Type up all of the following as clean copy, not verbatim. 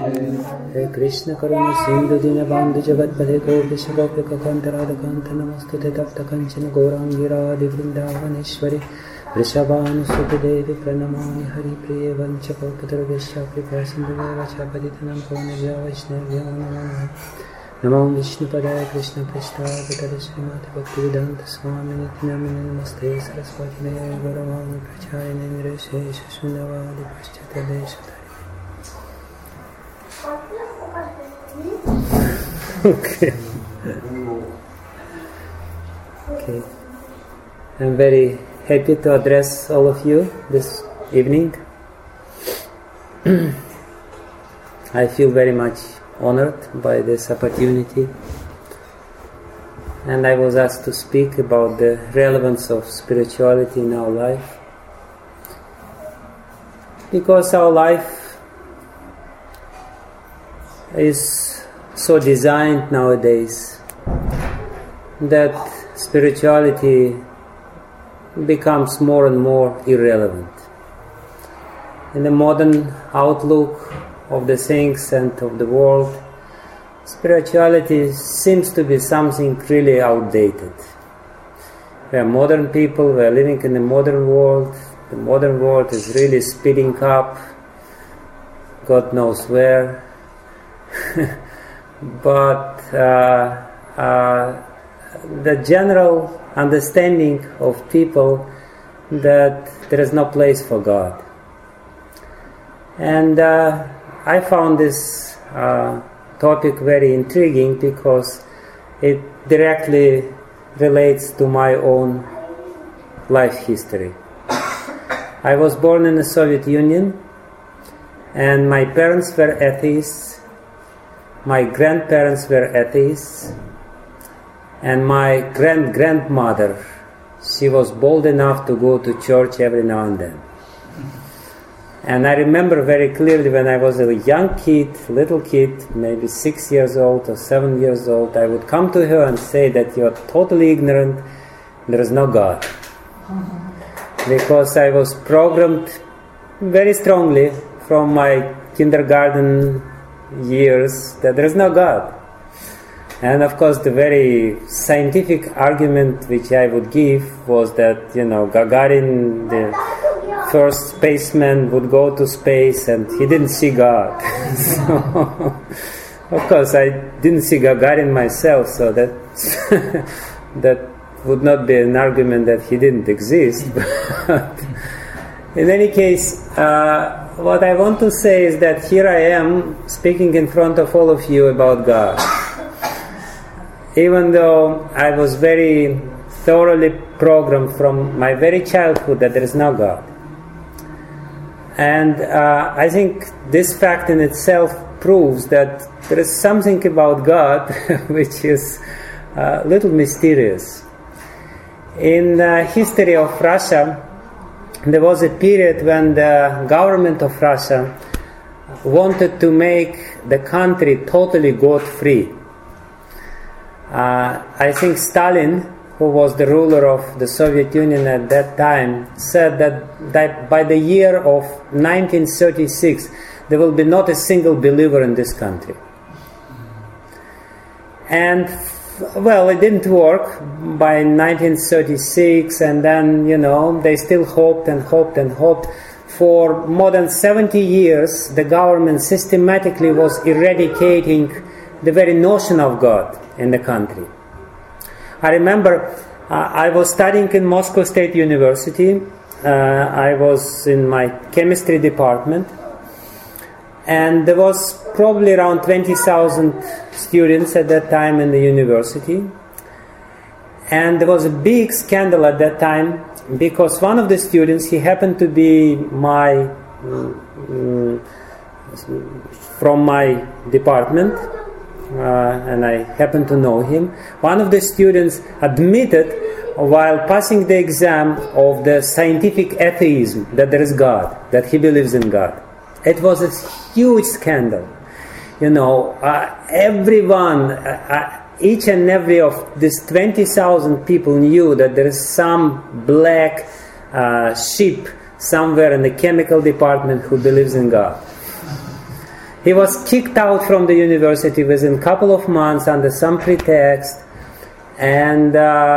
Hare Krishna Karuna Sindhu Dinabandhu Jagatpade Gopisha Gopika Kanta Radha Kanta Namostute Tapta Kanchana Gaurangi Radhi Vrindavaneshwari Vrishabhanu Sukadevi Pranamani Hari Priya Vancha Kalpatara Vishya Kripa Sindhu Vacha Paditanam Pavanabhya Vaishnavya Namo Namo Vishnu Padaya Krishna Prishthāgatare Srimati Bhaktivedanta Swami Nityanamini Namaste Saraswati Deve Gauravani Prachayane Nireshesha Shundavadi Paschata Deshatari. Okay. Okay. I'm very happy to address all of you this evening. I feel very much honored by this opportunity, and I was asked to speak about the relevance of spirituality in our life, because our life is so designed nowadays that spirituality becomes more and more irrelevant. In the modern outlook of the things and of the world, spirituality seems to be something really outdated. We are modern people, we are living in the modern world. The modern world is really speeding up, God knows where. But the general understanding of people that there is no place for God. And I found this topic very intriguing because it directly relates to my own life history. I was born in the Soviet Union, and my parents were atheists. My grandparents were atheists, and my grandmother, she was bold enough to go to church every now and then. And I remember very clearly when I was a young kid, little kid, maybe 6 years old or 7 years old, I would come to her and say that you are totally ignorant, there is no God. Because I was programmed very strongly from my kindergarten years that there is no God. And of course the very scientific argument which I would give was that, Gagarin, the first spaceman, would go to space and he didn't see God. So, of course I didn't see Gagarin myself, so that that would not be an argument that he didn't exist. But in any case, what I want to say is that here I am speaking in front of all of you about God. Even though I was very thoroughly programmed from my very childhood that there is no God. And I think this fact in itself proves that there is something about God which is a little mysterious. In the history of Russia, there was a period when the government of Russia wanted to make the country totally God-free. I think Stalin, who was the ruler of the Soviet Union at that time, said that by the year of 1936 there will be not a single believer in this country. And well, it didn't work by 1936, and then, they still hoped and hoped and hoped. For more than 70 years, the government systematically was eradicating the very notion of God in the country. I remember I was studying in Moscow State University. I was in my chemistry department, and there was probably around 20,000 students at that time in the university. And there was a big scandal at that time because one of the students, he happened to be from my department, and I happened to know him. One of the students admitted while passing the exam of the scientific atheism that there is God, that he believes in God. It was a huge scandal. Everyone, each and every of these 20,000 people knew that there is some black sheep somewhere in the chemical department who believes in God. He was kicked out from the university within a couple of months under some pretext. And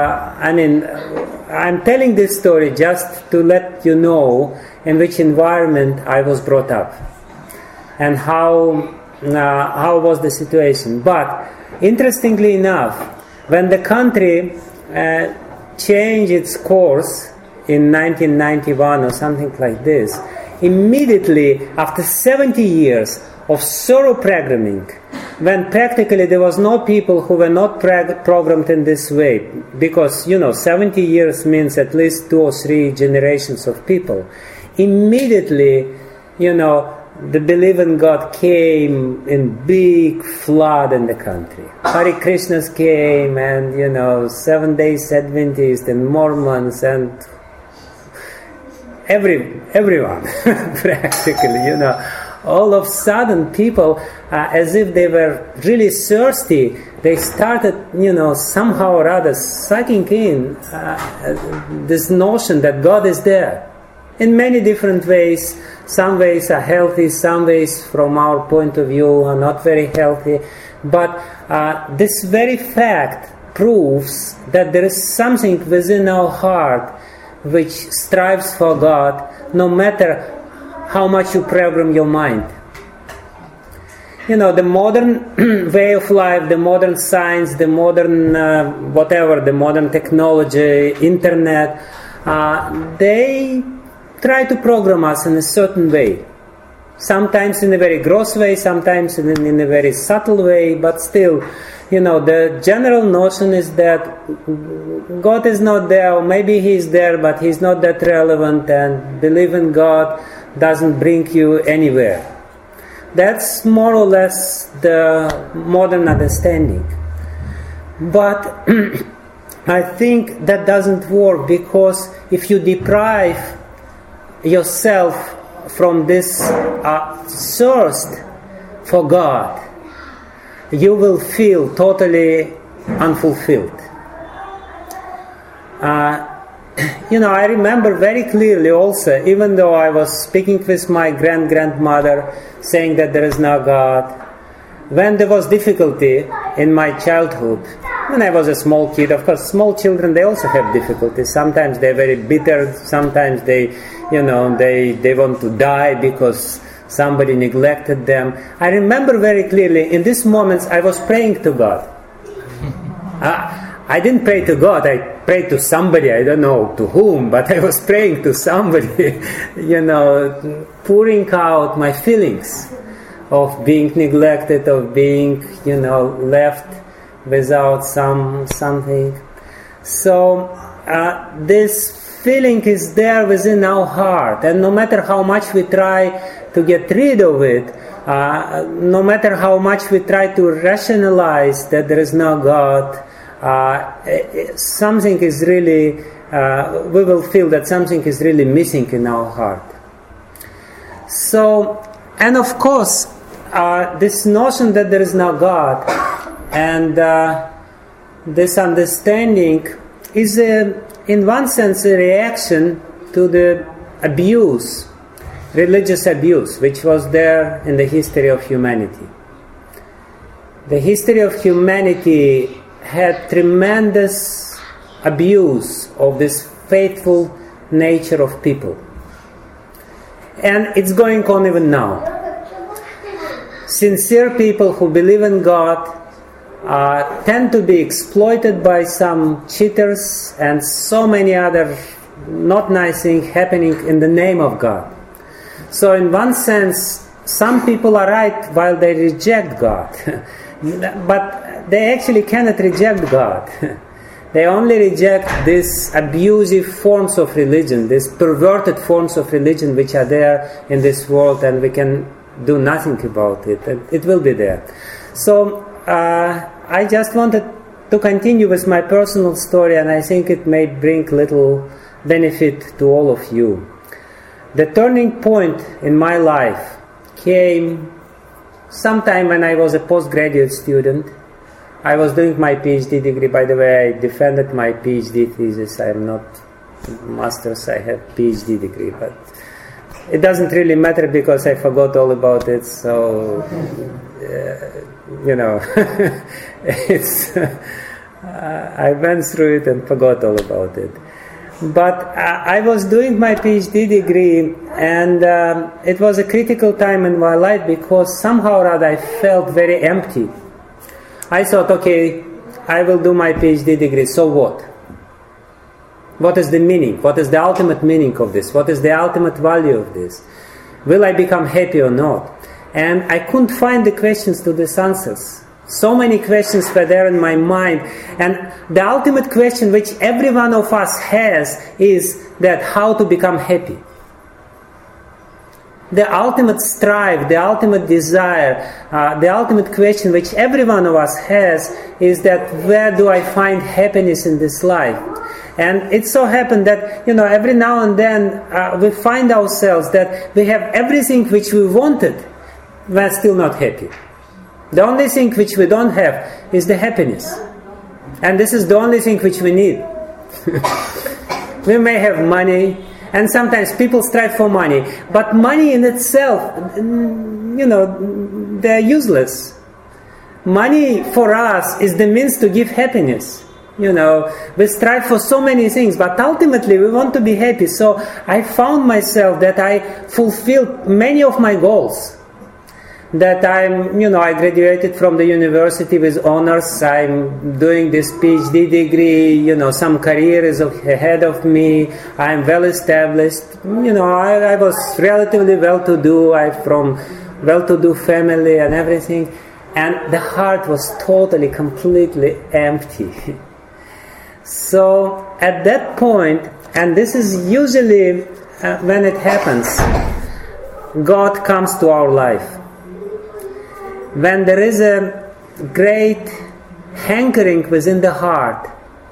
I'm telling this story just to let you know in which environment I was brought up and how was the situation. But interestingly enough, when the country changed its course in 1991 or something like this, immediately after 70 years of thorough programming, when practically there was no people who were not programmed in this way, because 70 years means at least 2 or 3 generations of people. Immediately, the belief in God came in big flood in the country. Hare Krishnas came, and 7-day Adventists and Mormons and everyone practically, all of a sudden people, as if they were really thirsty, they started, somehow or other sucking in this notion that God is there in many different ways. Some ways are healthy, some ways from our point of view are not very healthy. But this very fact proves that there is something within our heart which strives for God, no matter how much you program your mind. The modern way of life, the modern science, the modern the modern technology, internet, they try to program us in a certain way. Sometimes in a very gross way, sometimes in a very subtle way, but still, the general notion is that God is not there, or maybe He is there, but He's not that relevant, and believe in God doesn't bring you anywhere. That's more or less the modern understanding. But I think that doesn't work, because if you deprive yourself from this thirst for God, you will feel totally unfulfilled. I remember very clearly also, even though I was speaking with my grandmother, saying that there is no God, when there was difficulty in my childhood, when I was a small kid, of course, small children, they also have difficulties. Sometimes they're very bitter, sometimes they want to die because somebody neglected them. I remember very clearly, in these moments, I was praying to God. I didn't pray to God, I prayed to somebody, I don't know to whom, but I was praying to somebody, pouring out my feelings of being neglected, of being, left without something. So this feeling is there within our heart, and no matter how much we try to get rid of it, no matter how much we try to rationalize that there is no God, something is really, we will feel that something is really missing in our heart. So, and of course, this notion that there is no God and this understanding is, in one sense, a reaction to the abuse, religious abuse, which was there in the history of humanity. The history of humanity had tremendous abuse of this faithful nature of people. And it's going on even now. Sincere people who believe in God tend to be exploited by some cheaters and so many other not nice things happening in the name of God. So in one sense, some people are right while they reject God. But they actually cannot reject God. They only reject these abusive forms of religion, these perverted forms of religion which are there in this world, and we can do nothing about it. It will be there. So I just wanted to continue with my personal story, and I think it may bring little benefit to all of you. The turning point in my life came sometime when I was a postgraduate student. I was doing my PhD degree. By the way, I defended my PhD thesis. I am not master's, I have PhD degree. But it doesn't really matter because I forgot all about it. So, it's I went through it and forgot all about it. But I was doing my PhD degree, and it was a critical time in my life because somehow or other I felt very empty. I thought, okay, I will do my PhD degree, so what? What is the meaning? What is the ultimate meaning of this? What is the ultimate value of this? Will I become happy or not? And I couldn't find the questions to these answers. So many questions were there in my mind. And the ultimate question which every one of us has is that how to become happy. The ultimate strive, the ultimate desire, the ultimate question which every one of us has is that where do I find happiness in this life? And it so happened that, every now and then we find ourselves that we have everything which we wanted, we're still not happy. The only thing which we don't have is the happiness. And this is the only thing which we need. We may have money, and sometimes people strive for money. But money in itself, they're useless. Money for us is the means to give happiness. We strive for so many things, but ultimately we want to be happy. So I found myself that I fulfilled many of my goals. That I graduated from the university with honors. I'm doing this PhD degree. Some career is ahead of me. I'm well established. I was relatively well-to-do. I'm from well-to-do family and everything. And the heart was totally, completely empty. So at that point, and this is usually when it happens, God comes to our life. When there is a great hankering within the heart,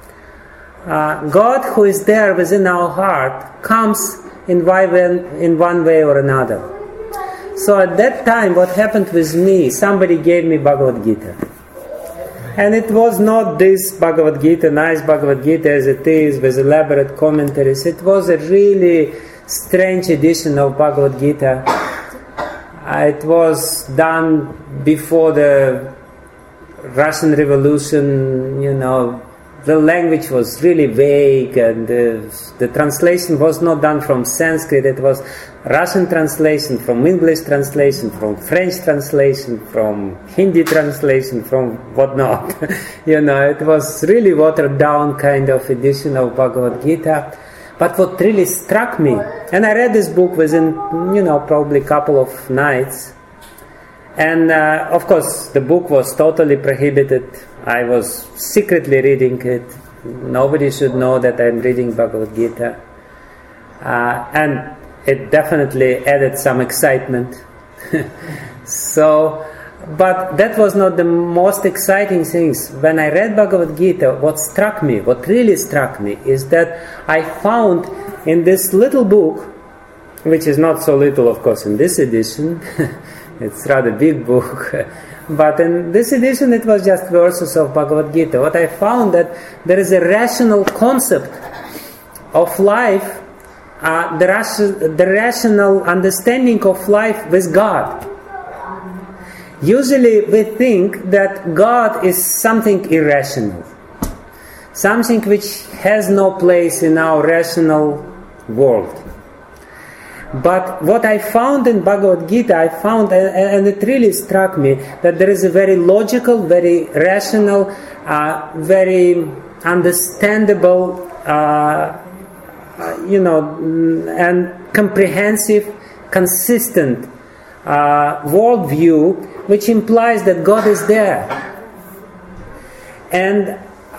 God who is there within our heart comes in one way or another. So at that time, what happened with me, somebody gave me Bhagavad Gita. And it was not this Bhagavad Gita, nice Bhagavad Gita as it is, with elaborate commentaries. It was a really strange edition of Bhagavad Gita. It was done before the Russian Revolution. The language was really vague, and the translation was not done from Sanskrit. It was Russian translation, from English translation, from French translation, from Hindi translation, from whatnot. It was really watered down kind of edition of Bhagavad Gita. But what really struck me, and I read this book within, probably a couple of nights, and of course the book was totally prohibited. I was secretly reading it. Nobody should know that I'm reading Bhagavad Gita. And it definitely added some excitement. But that was not the most exciting things. When I read Bhagavad Gita, what really struck me, is that I found in this little book, which is not so little, of course, in this edition, it's rather big book, but in this edition it was just verses of Bhagavad Gita. What I found that there is a rational concept of life, the rational understanding of life with God. Usually we think that God is something irrational, something which has no place in our rational world. But what I found in Bhagavad Gita, and it really struck me, that there is a very logical, very rational, very understandable, and comprehensive, consistent worldview, which implies that God is there. And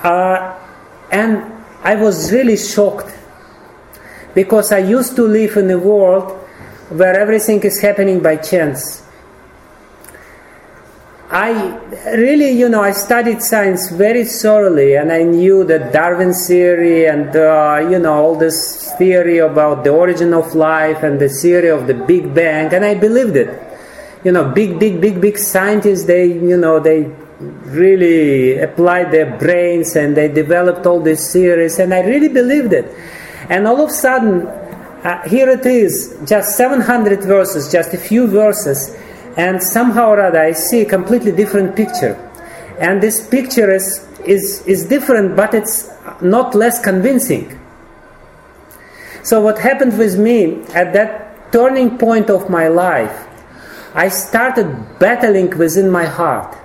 I was really shocked, because I used to live in a world where everything is happening by chance. I really, I studied science very thoroughly, and I knew that Darwin's theory and, all this theory about the origin of life and the theory of the Big Bang, and I believed it. Big scientists, they really applied their brains and they developed all these theories, and I really believed it. And all of a sudden, here it is, just 700 verses, just a few verses, and somehow or other I see a completely different picture. And this picture is different, but it's not less convincing. So what happened with me at that turning point of my life, I started battling within my heart.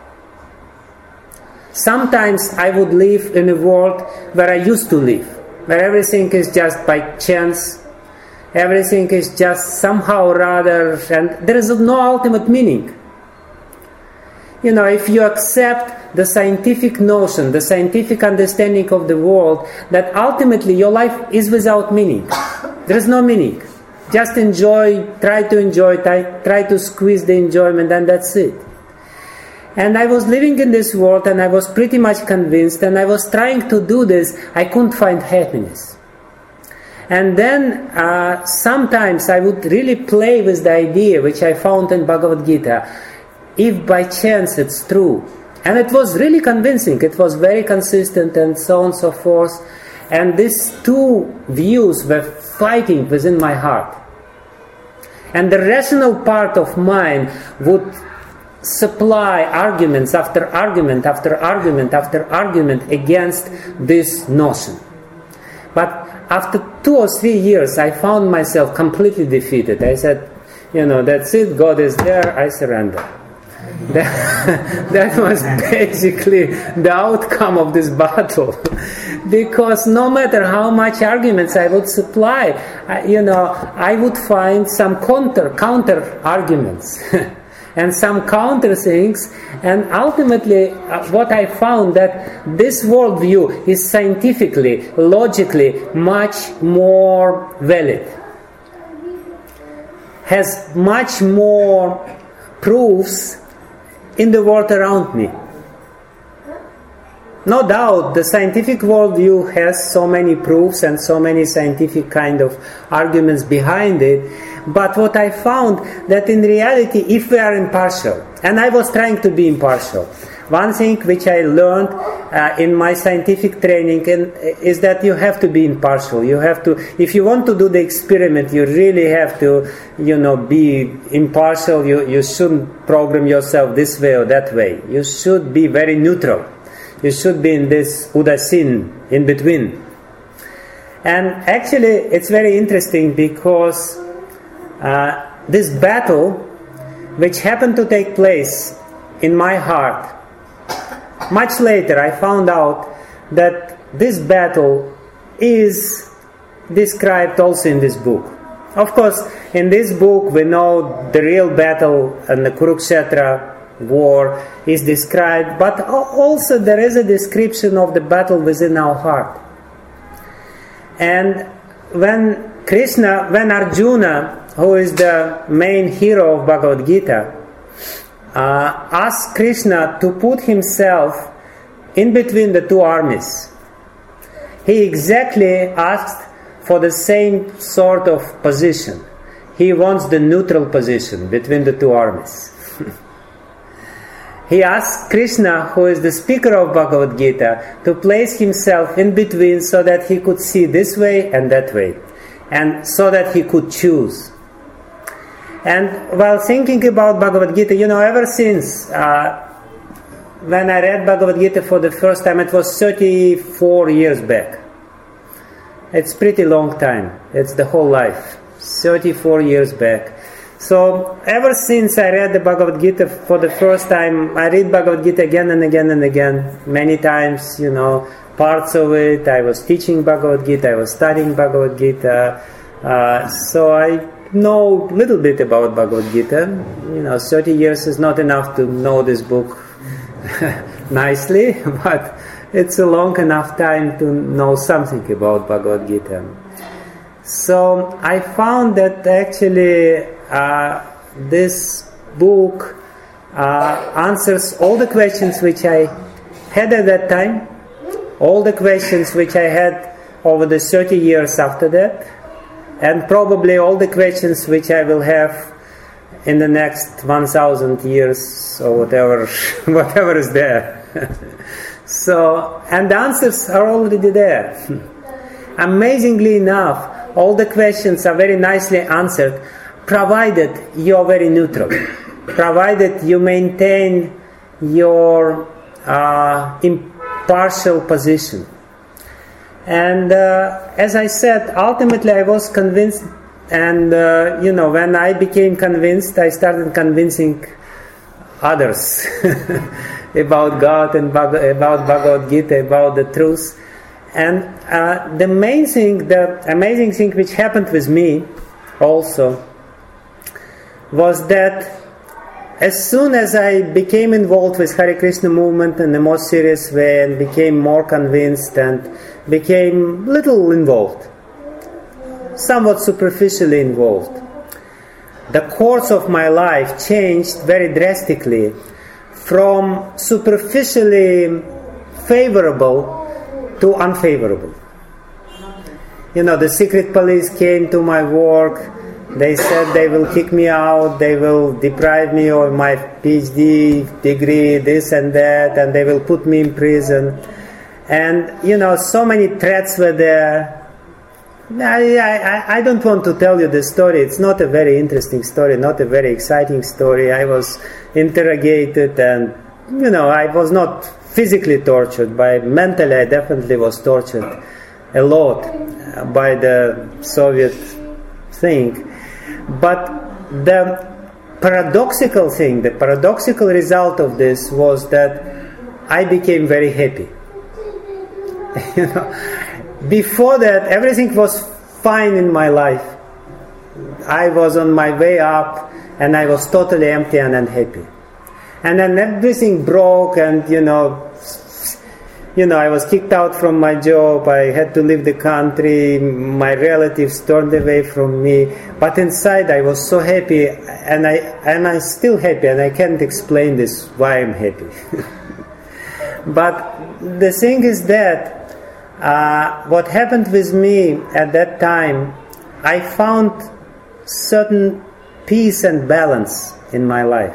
Sometimes I would live in a world where I used to live, where everything is just by chance, everything is just somehow or other, and there is no ultimate meaning. You know, if you accept the scientific notion, the scientific understanding of the world, that ultimately your life is without meaning. There is no meaning. Just enjoy, try to squeeze the enjoyment, and that's it. And I was living in this world, and I was pretty much convinced, and I was trying to do this. I couldn't find happiness. And then sometimes I would really play with the idea, which I found in Bhagavad Gita, if by chance it's true. And it was really convincing. It was very consistent, and so on and so forth. And these two views were fighting within my heart. And the rational part of mine would supply arguments after argument after argument after argument against this notion. But after 2 or 3 years, I found myself completely defeated. I said, that's it, God is there, I surrender. That was basically the outcome of this battle. Because no matter how much arguments I would supply, I would find some counter arguments and some counter things, and ultimately what I found that this worldview is scientifically, logically much more valid, has much more proofs in the world around me. No doubt the scientific worldview has so many proofs and so many scientific kind of arguments behind it, but what I found that in reality, if we are impartial, and I was trying to be impartial, one thing which I learned in my scientific training is that you have to be impartial. You have to, if you want to do the experiment, you really have to, be impartial. You shouldn't program yourself this way or that way. You should be very neutral. You should be in this udasin, in between. And actually, it's very interesting because this battle, which happened to take place in my heart, much later I found out that this battle is described also in this book. Of course, in this book we know the real battle and the Kurukshetra war is described, but also there is a description of the battle within our heart. And when Arjuna, who is the main hero of Bhagavad Gita, asked Krishna to put himself in between the two armies, he exactly asked for the same sort of position. He wants the neutral position between the two armies. He asked Krishna, who is the speaker of Bhagavad Gita, to place himself in between so that he could see this way and that way, and so that he could choose. And while thinking about Bhagavad Gita, ever since when I read Bhagavad Gita for the first time, it was 34 years back. It's pretty long time. It's the whole life. 34 years back. So ever since I read the Bhagavad Gita for the first time, I read Bhagavad Gita again and again and again, many times, parts of it. I was teaching Bhagavad Gita, I was studying Bhagavad Gita. So I know a little bit about Bhagavad Gita. 30 years is not enough to know this book nicely, but it's a long enough time to know something about Bhagavad Gita. So I found that actually this book answers all the questions which I had at that time, all the questions which I had over the 30 years after that, and probably all the questions which I will have in the next 1,000 years or whatever is there. So, and the answers are already there. Amazingly enough, all the questions are very nicely answered, provided you're very neutral, provided you maintain your impartial position. And as I said, ultimately I was convinced, and when I became convinced, I started convincing others about God and about Bhagavad Gita, about the truth. And the amazing thing which happened with me also was that as soon as I became involved with Hare Krishna movement in a more serious way and became more convinced and became little involved, somewhat superficially involved, the course of my life changed very drastically from superficially favorable to unfavorable. The secret police came to my work. They said they will kick me out, they will deprive me of my PhD degree, this and that, and they will put me in prison. And, so many threats were there. I don't want to tell you the story. It's not a very interesting story, not a very exciting story. I was interrogated and, I was not physically tortured, but mentally I definitely was tortured a lot by the Soviet thing. But the paradoxical thing, the paradoxical result of this was that I became very happy. Before that, everything was fine in my life. I was on my way up and I was totally empty and unhappy. And then everything broke and, I was kicked out from my job, I had to leave the country, my relatives turned away from me, but inside I was so happy, and I'm still happy, and I can't explain this, why I'm happy. But the thing is that what happened with me at that time, I found certain peace and balance in my life.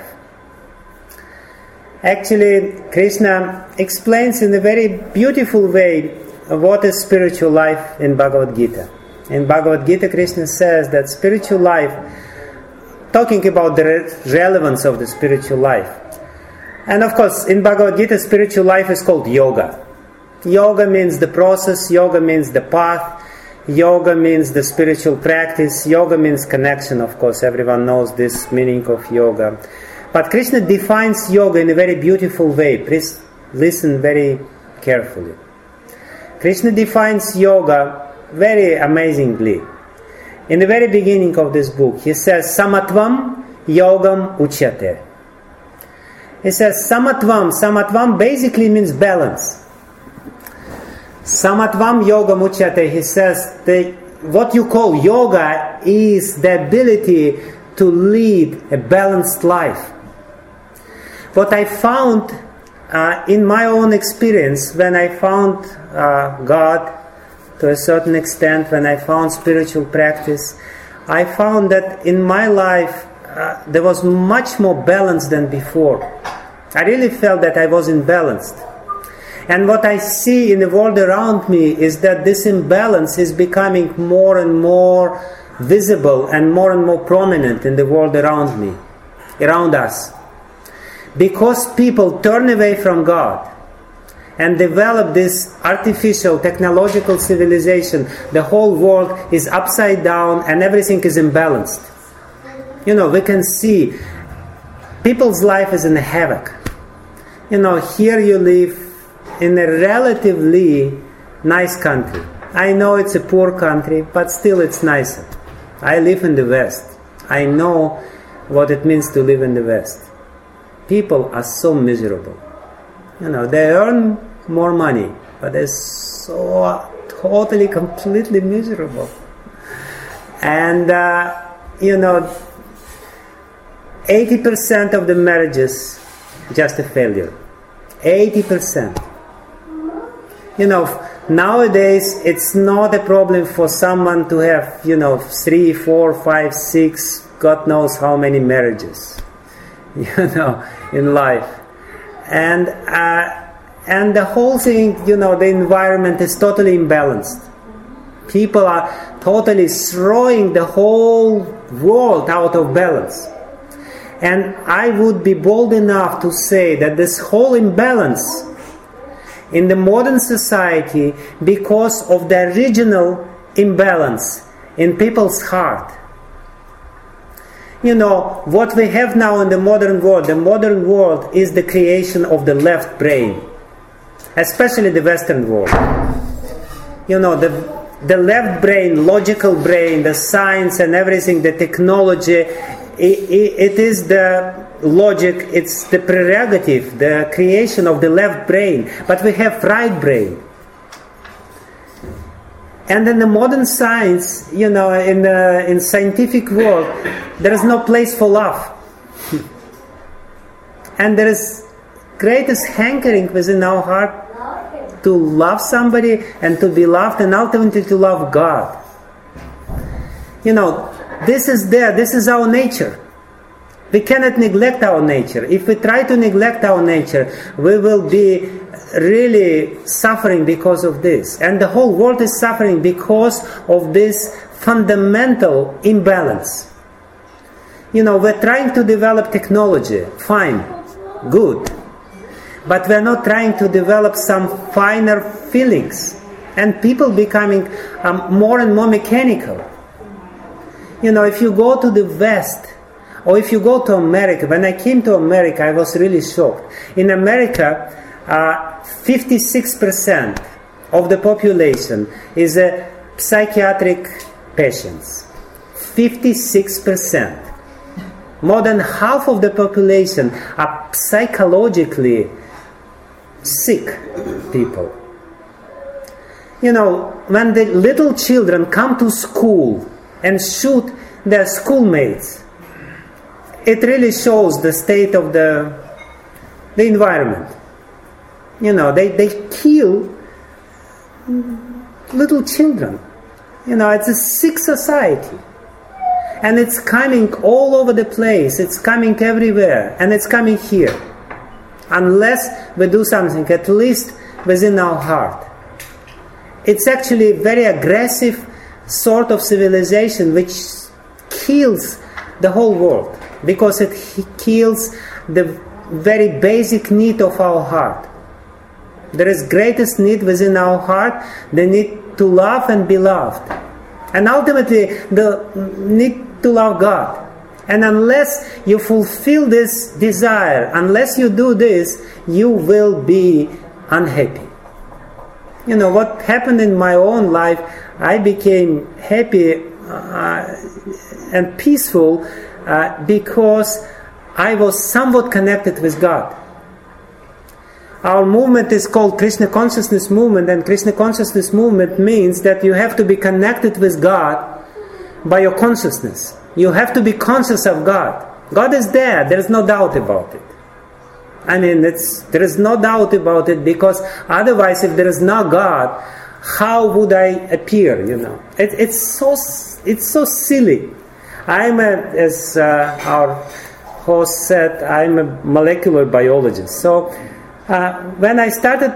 Actually, Krishna explains in a very beautiful way what is spiritual life in Bhagavad Gita. In Bhagavad Gita, Krishna says that spiritual life, talking about the relevance of the spiritual life. And of course, in Bhagavad Gita, spiritual life is called yoga. Yoga means the process, yoga means the path, yoga means the spiritual practice, yoga means connection, of course, everyone knows this meaning of yoga. But Krishna defines yoga in a very beautiful way. Please listen very carefully. Krishna defines yoga very amazingly. In the very beginning of this book, he says, Samatvam yogam uchyate. He says, Samatvam basically means balance. Samatvam yogam uchyate. He says, what you call yoga is the ability to lead a balanced life. What I found in my own experience, when I found God to a certain extent, when I found spiritual practice, I found that in my life there was much more balance than before. I really felt that I was imbalanced. And what I see in the world around me is that this imbalance is becoming more and more visible and more prominent in the world around me, around us. Because people turn away from God and develop this artificial technological civilization, the whole world is upside down and everything is imbalanced. We can see people's life is in a havoc. Here you live in a relatively nice country. I know it's a poor country, but still it's nicer. I live in the West. I know what it means to live in the West. People are so miserable. They earn more money, but they're so totally, completely miserable. And, 80% of the marriages just a failure. 80%. Nowadays it's not a problem for someone to have, 3, 4, 5, 6, God knows how many marriages. In life, and the whole thing, the environment is totally imbalanced. People are totally throwing the whole world out of balance. And I would be bold enough to say that this whole imbalance in the modern society, because of the original imbalance in people's heart. You know, what we have now in the modern world is the creation of the left brain, especially the Western world. You know, the left brain, logical brain, the science and everything, the technology, it is the logic, it's the prerogative, the creation of the left brain. But we have right brain. And in the modern science, you know, in scientific world, there is no place for love. And there is greatest hankering within our heart to love somebody and to be loved and ultimately to love God. You know, this is there, this is our nature. We cannot neglect our nature. If we try to neglect our nature, we will be really suffering because of this. And the whole world is suffering because of this fundamental imbalance. You know, we're trying to develop technology. Fine. Good. But we're not trying to develop some finer feelings. And people becoming more and more mechanical. You know, if you go to the West, or if you go to America, when I came to America, I was really shocked. In America, 56% of the population is psychiatric patients. 56%. More than half of the population are psychologically sick people. You know, when the little children come to school and shoot their schoolmates, it really shows the state of the environment. You know, they kill little children. You know, it's a sick society. And it's coming all over the place. It's coming everywhere. And it's coming here. Unless we do something, at least within our heart. It's actually a very aggressive sort of civilization which kills the whole world. Because it kills the very basic need of our heart. There is greatest need within our heart, the need to love and be loved. And ultimately, the need to love God. And unless you fulfill this desire, unless you do this, you will be unhappy. You know, what happened in my own life, I became happy and peaceful because I was somewhat connected with God. Our movement is called Krishna Consciousness Movement, and Krishna Consciousness Movement means that you have to be connected with God by your consciousness. You have to be conscious of God. God is there, there is no doubt about it. I mean, there is no doubt about it, because otherwise, if there is no God, how would I appear, you know? It's so silly. As our host said, I'm a molecular biologist. So when I started,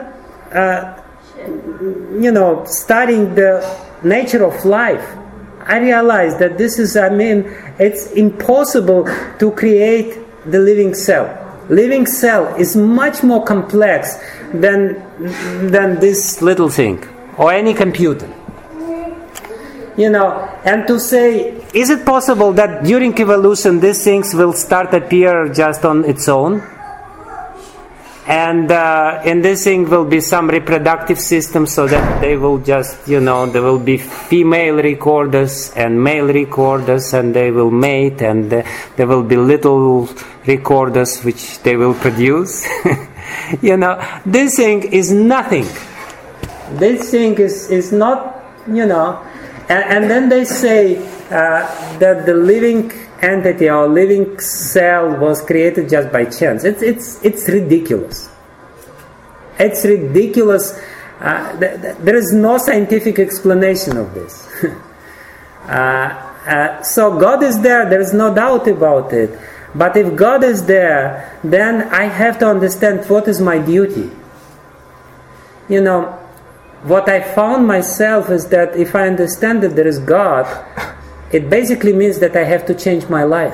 studying the nature of life, I realized that it's impossible to create the living cell. Living cell is much more complex than this little thing, or any computer. You know, and to say, is it possible that during evolution these things will start appear just on its own? And in this thing will be some reproductive system, so that they will just, there will be female recorders and male recorders, and they will mate, and there will be little recorders which they will produce. This thing is nothing. This thing is not, and then they say that the living entity or living cell was created just by chance. It's ridiculous. It's ridiculous. There is no scientific explanation of this. So God is there. There is no doubt about it. But if God is there, then I have to understand what is my duty. what I found myself is that if I understand that there is God, it basically means that I have to change my life.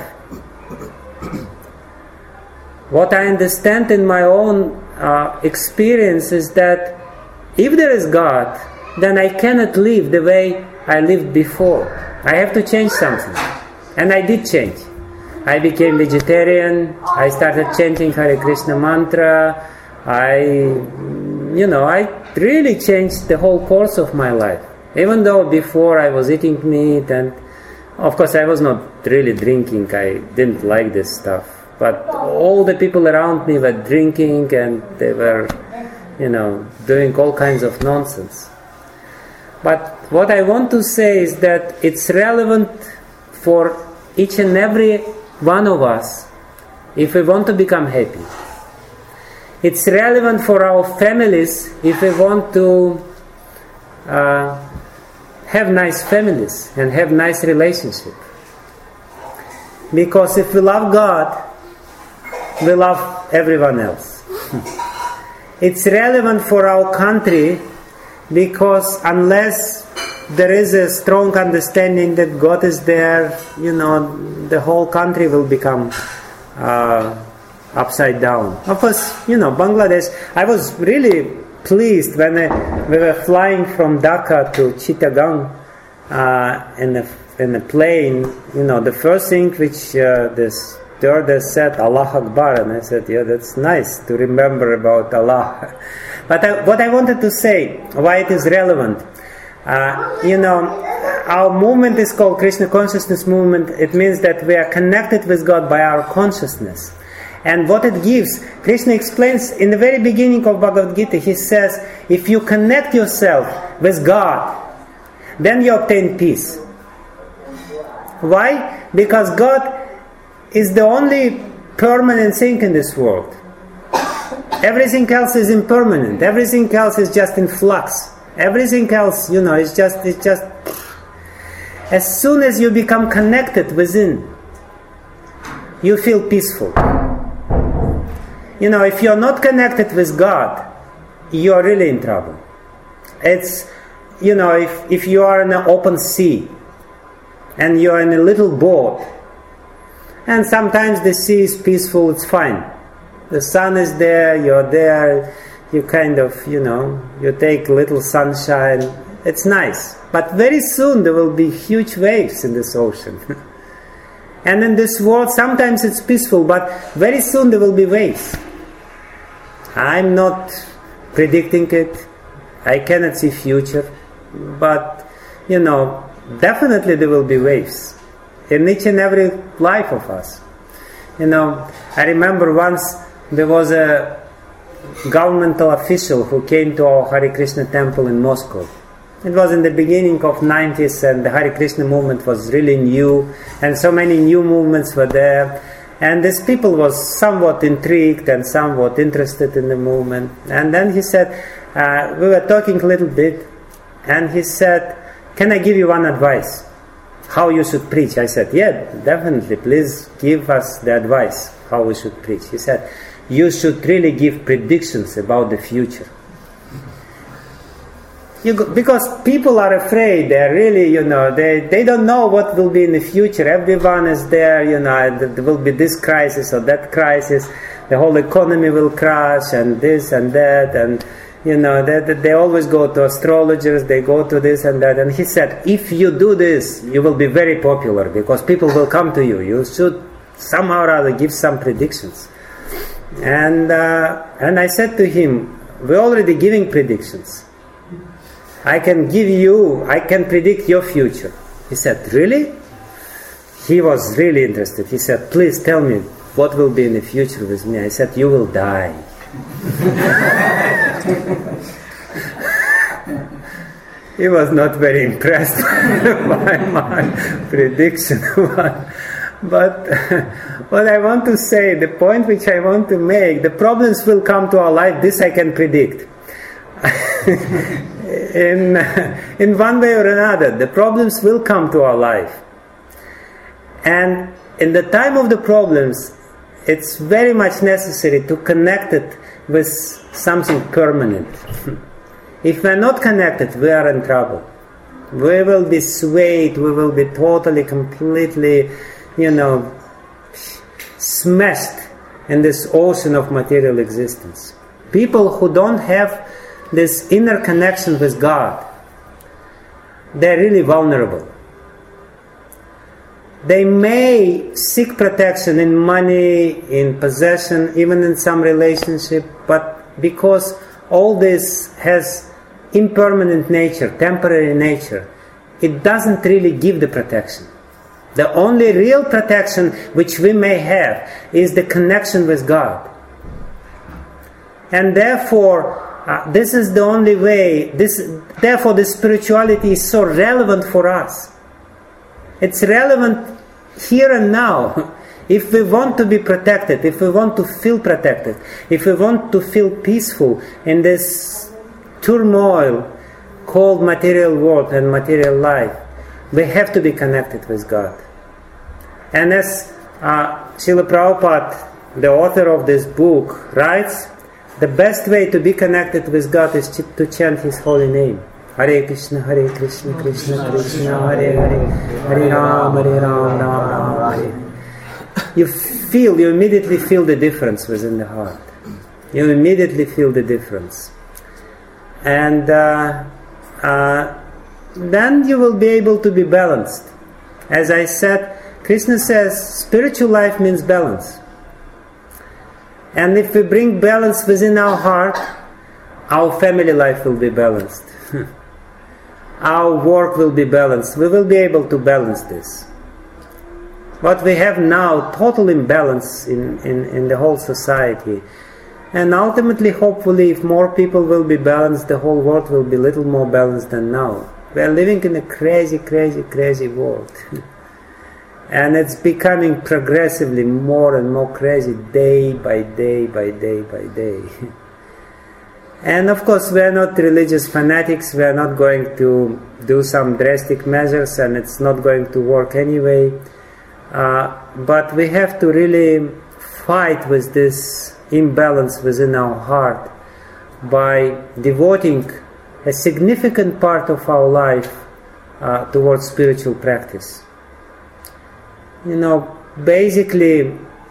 What I understand in my own experience is that if there is God, then I cannot live the way I lived before. I have to change something. And I did change. I became vegetarian. I started chanting Hare Krishna mantra. I really changed the whole course of my life. Even though before I was eating meat, and of course I was not really drinking. I didn't like this stuff. But all the people around me were drinking, and they were, doing all kinds of nonsense. But what I want to say is that it's relevant for each and every one of us if we want to become happy. It's relevant for our families if we want to have nice families and have nice relationships. Because if we love God, we love everyone else. It's relevant for our country because unless there is a strong understanding that God is there, the whole country will become upside down. Of course, Bangladesh, I was really pleased when we were flying from Dhaka to Chittagong in a plane. The first thing which this stewardess said, Allah Akbar, and I said, yeah, that's nice to remember about Allah. But what I wanted to say, why it is relevant, our movement is called Krishna Consciousness Movement. It means that we are connected with God by our consciousness. And what it gives, Krishna explains in the very beginning of Bhagavad Gita, he says, if you connect yourself with God, then you obtain peace. Why? Because God is the only permanent thing in this world. Everything else is impermanent. Everything else is just in flux. Everything else, it's just. As soon as you become connected within, you feel peaceful. If you're not connected with God, you're really in trouble. It's, if you are in an open sea and you're in a little boat, and sometimes the sea is peaceful, it's fine. The sun is there, you're there, you kind of, you take little sunshine, it's nice. But very soon there will be huge waves in this ocean. And in this world, sometimes it's peaceful, but very soon there will be waves. I'm not predicting it. I cannot see future. But, definitely there will be waves in each and every life of us. I remember once there was a governmental official who came to our Hare Krishna temple in Moscow. It was in the beginning of 90s, and the Hare Krishna movement was really new, and so many new movements were there. And this people was somewhat intrigued and somewhat interested in the movement. And then he said, we were talking a little bit, and he said, can I give you one advice? How you should preach? I said, yeah, definitely, please give us the advice, how we should preach. He said, you should really give predictions about the future. Because people are afraid, they're really, they don't know what will be in the future. Everyone is there, there will be this crisis or that crisis. The whole economy will crash, and this and that, and they always go to astrologers, they go to this and that. And he said, if you do this, you will be very popular because people will come to you. You should somehow or other give some predictions. And I said to him, we're already giving predictions. I can predict your future. He said, really? He was really interested. He said, please tell me what will be in the future with me. I said, you will die. He was not very impressed by my prediction. But what I want to say, the point which I want to make, the problems will come to our life, this I can predict. In one way or another, the problems will come to our life. And in the time of the problems, it's very much necessary to connect it with something permanent. If we are not connected, we are in trouble. We will be swayed, we will be totally, completely, smashed in this ocean of material existence. People who don't have this inner connection with God, they're really vulnerable. They may seek protection in money, in possession, even in some relationship, but because all this has impermanent nature, temporary nature, it doesn't really give the protection. The only real protection which we may have is the connection with God. And therefore, this is the only way, therefore the spirituality is so relevant for us. It's relevant here and now. If we want to be protected, if we want to feel protected, if we want to feel peaceful in this turmoil called material world and material life, we have to be connected with God. And as Srila Prabhupada, the author of this book, writes, the best way to be connected with God is to chant His holy name. Hare Krishna, Krishna Krishna, Hare Hare, Hare Ram, Ram Ram, Hare. You immediately feel the difference within the heart. You immediately feel the difference. And then you will be able to be balanced. As I said, Krishna says spiritual life means balance. And if we bring balance within our heart, our family life will be balanced. Our work will be balanced. We will be able to balance this. What we have now, total imbalance in the whole society. And ultimately, hopefully, if more people will be balanced, the whole world will be a little more balanced than now. We are living in a crazy, crazy, crazy world. And it's becoming progressively more and more crazy day by day by day by day. And of course, we are not religious fanatics. We are not going to do some drastic measures, and it's not going to work anyway. But we have to really fight with this imbalance within our heart by devoting a significant part of our life towards spiritual practice. Basically,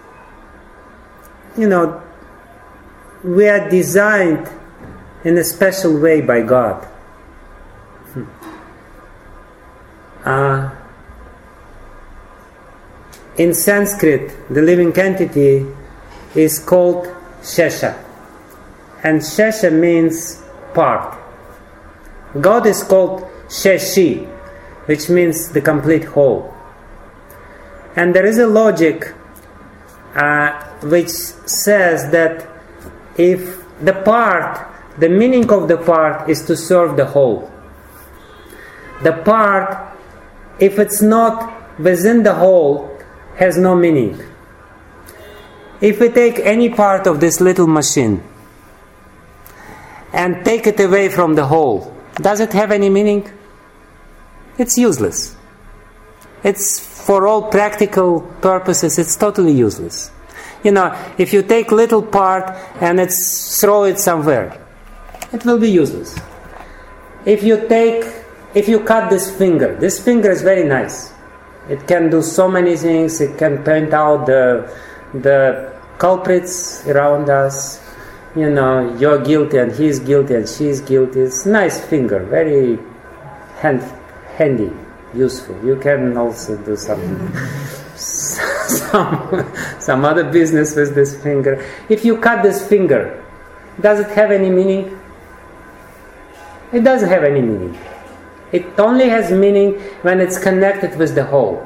we are designed in a special way by God. In Sanskrit, the living entity is called Shesha. And Shesha means part. God is called Sheshi, which means the complete whole. And there is a logic which says that if the meaning of the part is to serve the whole. The part, if it's not within the whole, has no meaning. If we take any part of this little machine and take it away from the whole, does it have any meaning? It's useless. It's, for all practical purposes, it's totally useless. If you take little part and throw it somewhere, it will be useless. If you cut this finger is very nice. It can do so many things. It can point out the culprits around us. You're guilty and he's guilty and she's guilty. It's a nice finger, very handy, useful. You can also do some other business with this finger. If you cut this finger, does it have any meaning? It doesn't have any meaning. It only has meaning when it's connected with the whole.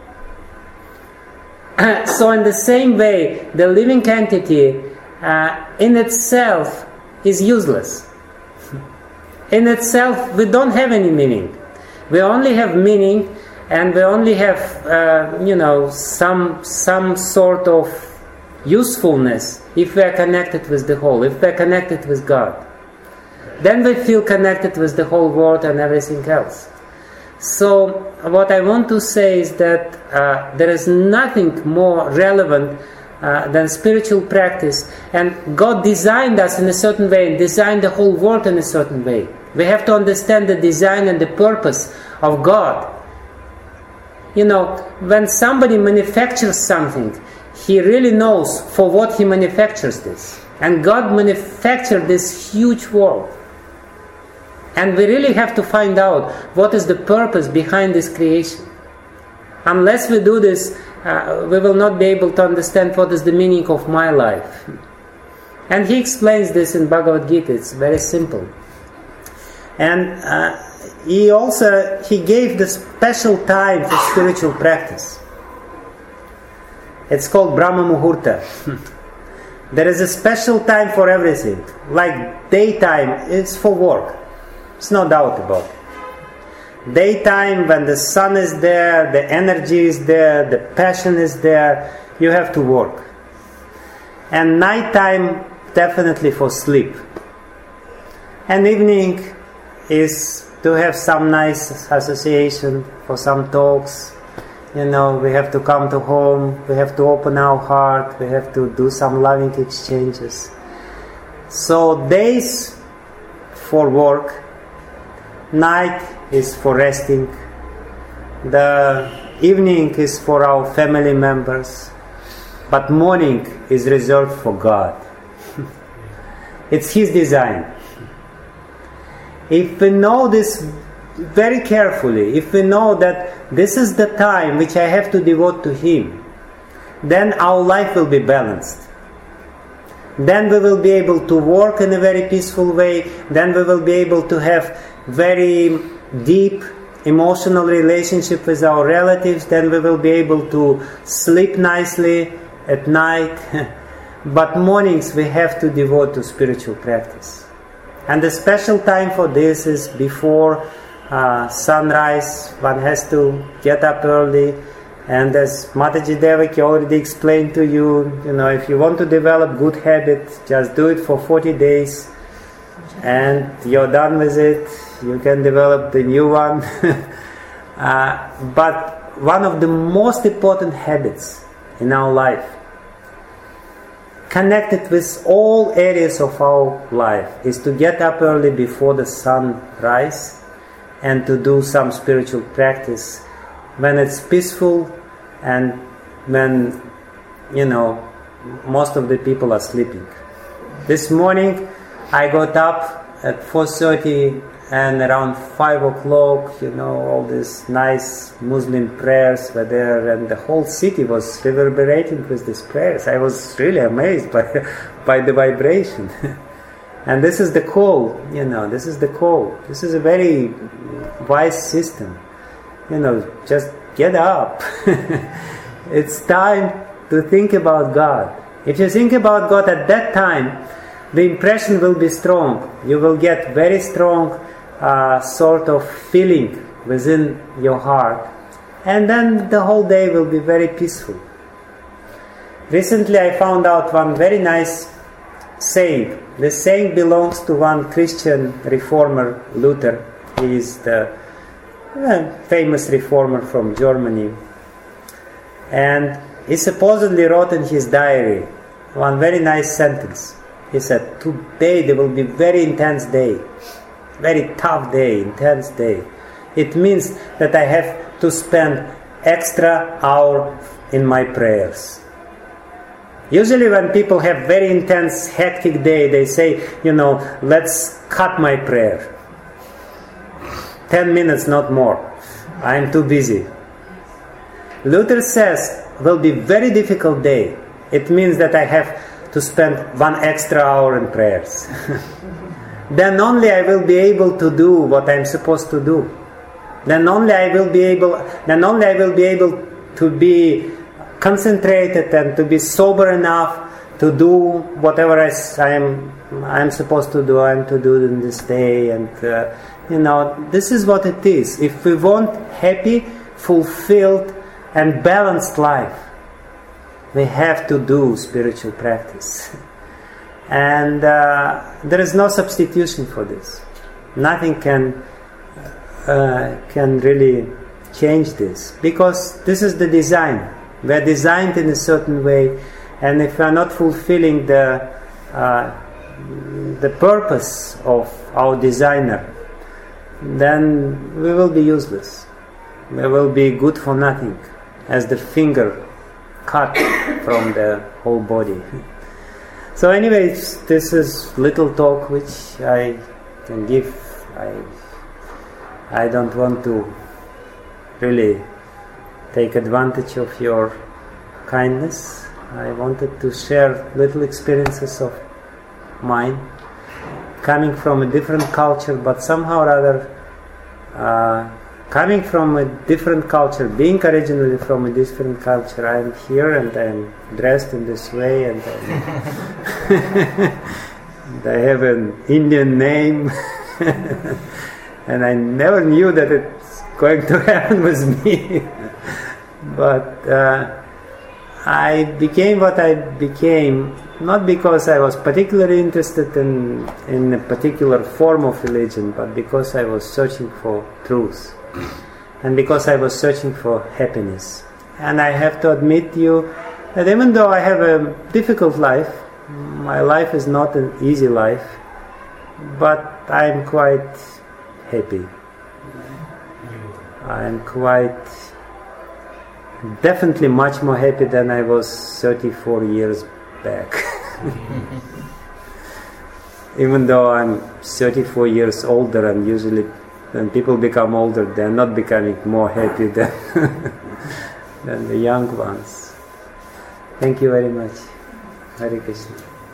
So in the same way, the living entity in itself is useless. In itself, we don't have any meaning. We only have meaning, and we only have, some sort of usefulness if we are connected with the whole, if we are connected with God. Then we feel connected with the whole world and everything else. So what I want to say is that there is nothing more relevant than spiritual practice. And God designed us in a certain way, and designed the whole world in a certain way. We have to understand the design and the purpose of God. You know, when somebody manufactures something, he really knows for what he manufactures this. And God manufactured this huge world. And we really have to find out what is the purpose behind this creation. Unless we do this, we will not be able to understand what is the meaning of my life. And he explains this in Bhagavad Gita. It's very simple. And he gave the special time for spiritual practice. It's called Brahma Muhurta. There is a special time for everything. Like daytime is for work. It's no doubt about it. Daytime, when the sun is there, the energy is there, the passion is there, you have to work. And nighttime, definitely for sleep. And evening is to have some nice association, for some talks. You know, we have to come to home, we have to open our heart, we have to do some loving exchanges. So days for work, night is for resting, the evening is for our family members, but morning is reserved for God. It's His design. If we know this very carefully, if we know that this is the time which I have to devote to Him, then our life will be balanced. Then we will be able to work in a very peaceful way. Then we will be able to have very deep emotional relationship with our relatives. Then we will be able to sleep nicely at night. But mornings we have to devote to spiritual practice. And the special time for this is before sunrise. One has to get up early. And as Mataji Devaki already explained to you, you know, if you want to develop good habits, just do it for 40 days. And you're done with it. You can develop the new one. But one of the most important habits in our life, connected with all areas of our life, is to get up early before the sun rises and to do some spiritual practice when it's peaceful and when, you know, most of the people are sleeping. This morning I got up at 4:30 and around 5 o'clock, you know, all these nice Muslim prayers were there and the whole city was reverberating with these prayers. I was really amazed by the vibration. And this is the call, you know, this is the call. This is a very wise system. You know, just get up. It's time to think about God. If you think about God at that time, the impression will be strong. You will get very strong sort of feeling within your heart. And then the whole day will be very peaceful. Recently I found out one very nice saying. The saying belongs to one Christian reformer, Luther. He is the famous reformer from Germany. And he supposedly wrote in his diary one very nice sentence. He said, today there will be very intense day. Very tough day, intense day. It means that I have to spend extra hour in my prayers. Usually when people have very intense, hectic day, they say, you know, let's cut my prayer. 10 minutes, not more. I am too busy. Luther says, will be very difficult day. It means that I have to spend 1 extra hour in prayers. Then only I will be able to do what I'm supposed to do. Then only I will be able to be concentrated and to be sober enough to do whatever I'm supposed to do. I'm to do in this day, and you know, this is what it is. If we want happy, fulfilled, and balanced life, we have to do spiritual practice. And there is no substitution for this. Nothing can really change this, because this is the design. We are designed in a certain way, And if we are not fulfilling the purpose of our designer, then we will be useless. We will be good for nothing, as the finger cut from the whole body. So anyways, this is little talk which I can give. I don't want to really take advantage of your kindness. I wanted to share little experiences of mine, coming from a different culture, but somehow or other, coming from a different culture, being originally from a different culture, I'm here and I'm dressed in this way, and I have an Indian name, and I never knew that it's going to happen with me. But I became what I became, not because I was particularly interested in a particular form of religion, but because I was searching for truth, and because I was searching for happiness. And I have to admit to you that even though I have a difficult life, my life is not an easy life, but I'm quite happy. I'm quite, definitely much more happy than I was 34 years back. Even though I'm 34 years older, and usually when people become older, they're not becoming more happy than, than the young ones. Thank you very much. Hare Krishna.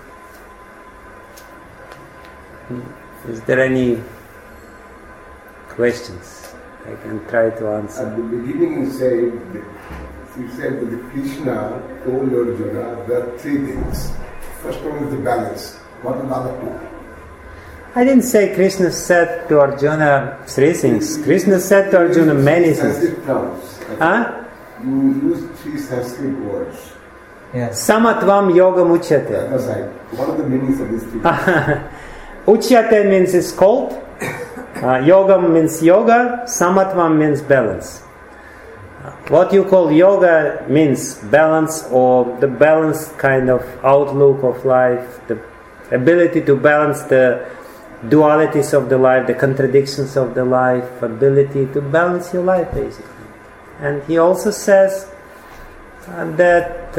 Is there any questions? I can try to answer. At the beginning you said that Krishna told Arjuna there are three things. First one is the balance. What are the other two? I didn't say Krishna said to Arjuna three things. Krishna said to Arjuna many things. Sanskrit terms. Huh? You use three Sanskrit words. Yes. Samatvam yogam uchyate. That's right. What are the meanings of these three? Uchyate means it's called. Yogam means yoga. Samatvam means balance. What you call yoga means balance, or the balanced kind of outlook of life, the ability to balance the dualities of the life, the contradictions of the life, ability to balance your life basically. And he also says that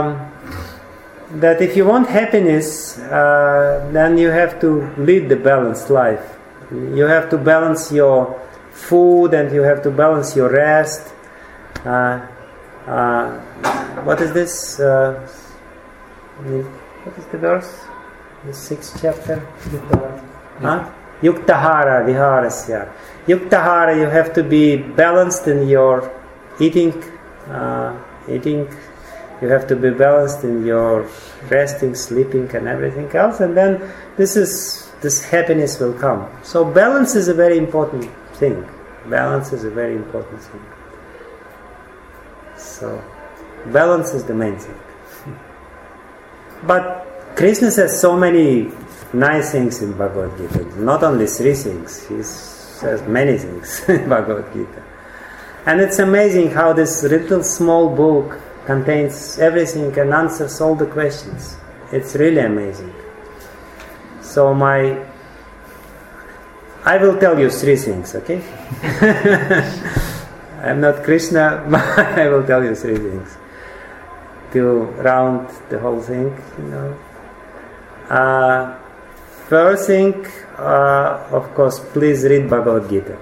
if you want happiness, then you have to lead the balanced life. You have to balance your food, and you have to balance your rest. What is this? What is the verse? The 6th chapter. Yuktahara viharasya. Yuktahara, you have to be balanced in your eating. You have to be balanced in your resting, sleeping, and everything else, and then this happiness will come. So balance is a very important thing. Balance is a very important thing. So balance is the main thing. But Krishna says so many nice things in Bhagavad Gita. Not only three things. He says many things in Bhagavad Gita. And it's amazing how this little small book contains everything and answers all the questions. It's really amazing. So I will tell you three things, okay? I'm not Krishna, but I will tell you three things to round the whole thing, you know. First thing, of course, please read Bhagavad Gita.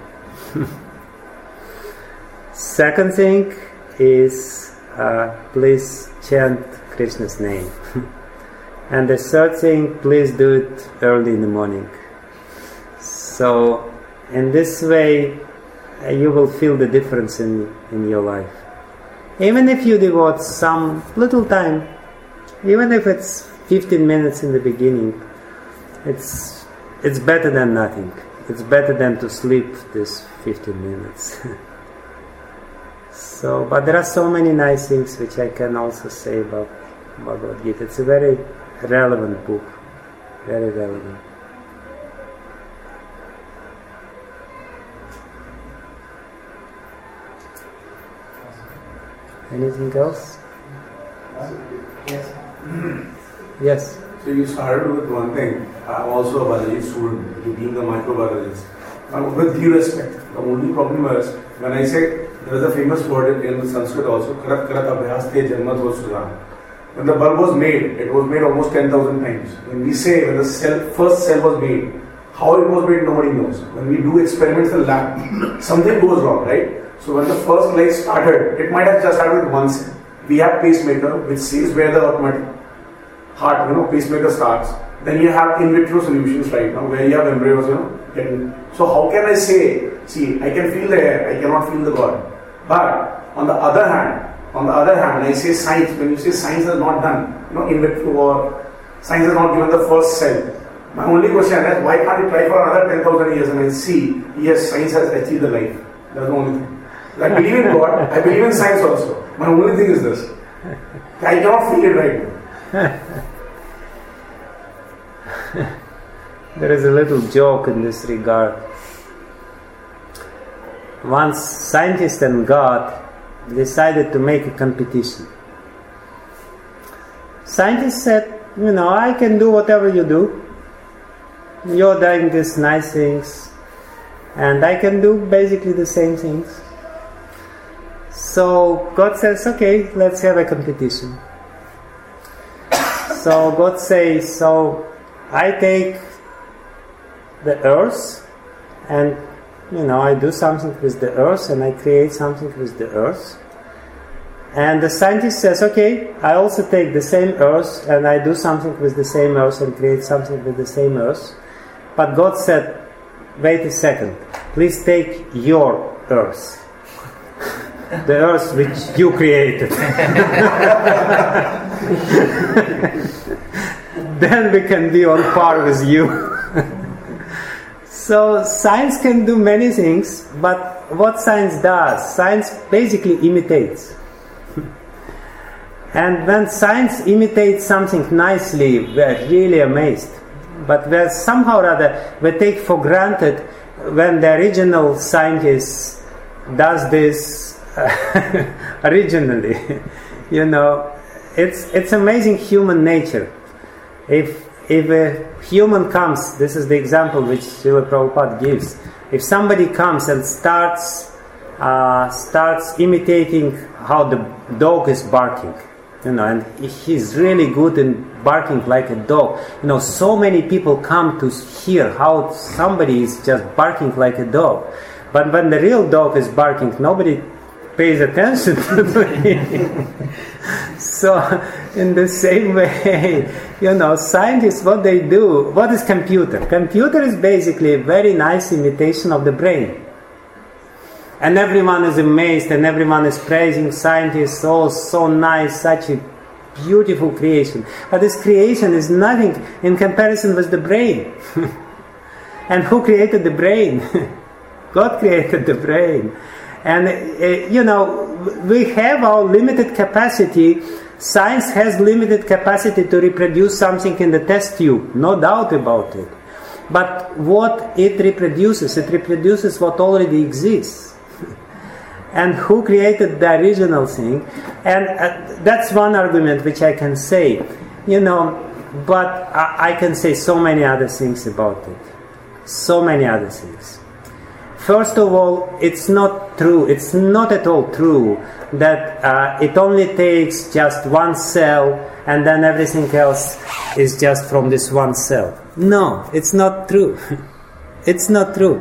Second thing is, please chant Krishna's name. And the third thing, please do it early in the morning. So, in this way, you will feel the difference in your life. Even if you devote some little time, even if it's 15 minutes in the beginning, it's better than nothing. It's better than to sleep this 15 minutes. So, but there are so many nice things which I can also say about Bhagavad Gita. It's a very relevant book. Very relevant. Anything else? Yes. Yes. So you started with one thing. I'm also a biology student, you being a microbiologist. With due respect, the only problem is when I say there is a famous word in Sanskrit also, karat karat abhyaste janmat vasudha. When the bulb was made, it was made almost 10,000 times. When we say when the first cell was made, how it was made, nobody knows. When we do experiments in the lab, something goes wrong, right? So when the first life started, it might have just started with one cell. We have pacemaker, which says where the automatic heart, pacemaker starts. Then you have in vitro solutions right now, where you have embryos, So how can I say, see, I can feel the air, I cannot feel the God. But on the other hand, when I say science, when you say science has not done, in vitro or science has not given the first cell. My only question is, why can't you try for another 10,000 years and I see, yes, science has achieved the life. That's the only thing. I believe in God, I believe in science also. My only thing is this. I cannot feel it right now. There is a little joke in this regard. Once scientists and God decided to make a competition. Scientists said, I can do whatever you do. You're doing these nice things, and I can do basically the same things. So God says, okay, let's have a competition. So God says, so I take the earth and I do something with the earth and I create something with the earth. And the scientist says, okay, I also take the same earth and I do something with the same earth and create something with the same earth. But God said, wait a second, please take your earth. The earth which you created. Then we can be on par with you. So science can do many things, but what science does? Science basically imitates. And when science imitates something nicely, we're really amazed. But we're somehow or other, we take for granted when the original scientist does this originally. It's amazing human nature. If a human comes, this is the example which Srila Prabhupada gives. If somebody comes and starts imitating how the dog is barking, and he's really good in barking like a dog. So many people come to hear how somebody is just barking like a dog. But when the real dog is barking, nobody pays attention to him. So, in the same way, scientists, what they do, what is computer? Computer is basically a very nice imitation of the brain. And everyone is amazed and everyone is praising scientists, oh, so nice, such a beautiful creation. But this creation is nothing in comparison with the brain. And who created the brain? God created the brain. And, we have our limited capacity. Science has limited capacity to reproduce something in the test tube, no doubt about it. But what it reproduces what already exists. And who created the original thing? And that's one argument which I can say. But I can say so many other things about it. So many other things. First of all, it's not true. It's not at all true that it only takes just one cell and then everything else is just from this one cell. No, it's not true. It's not true.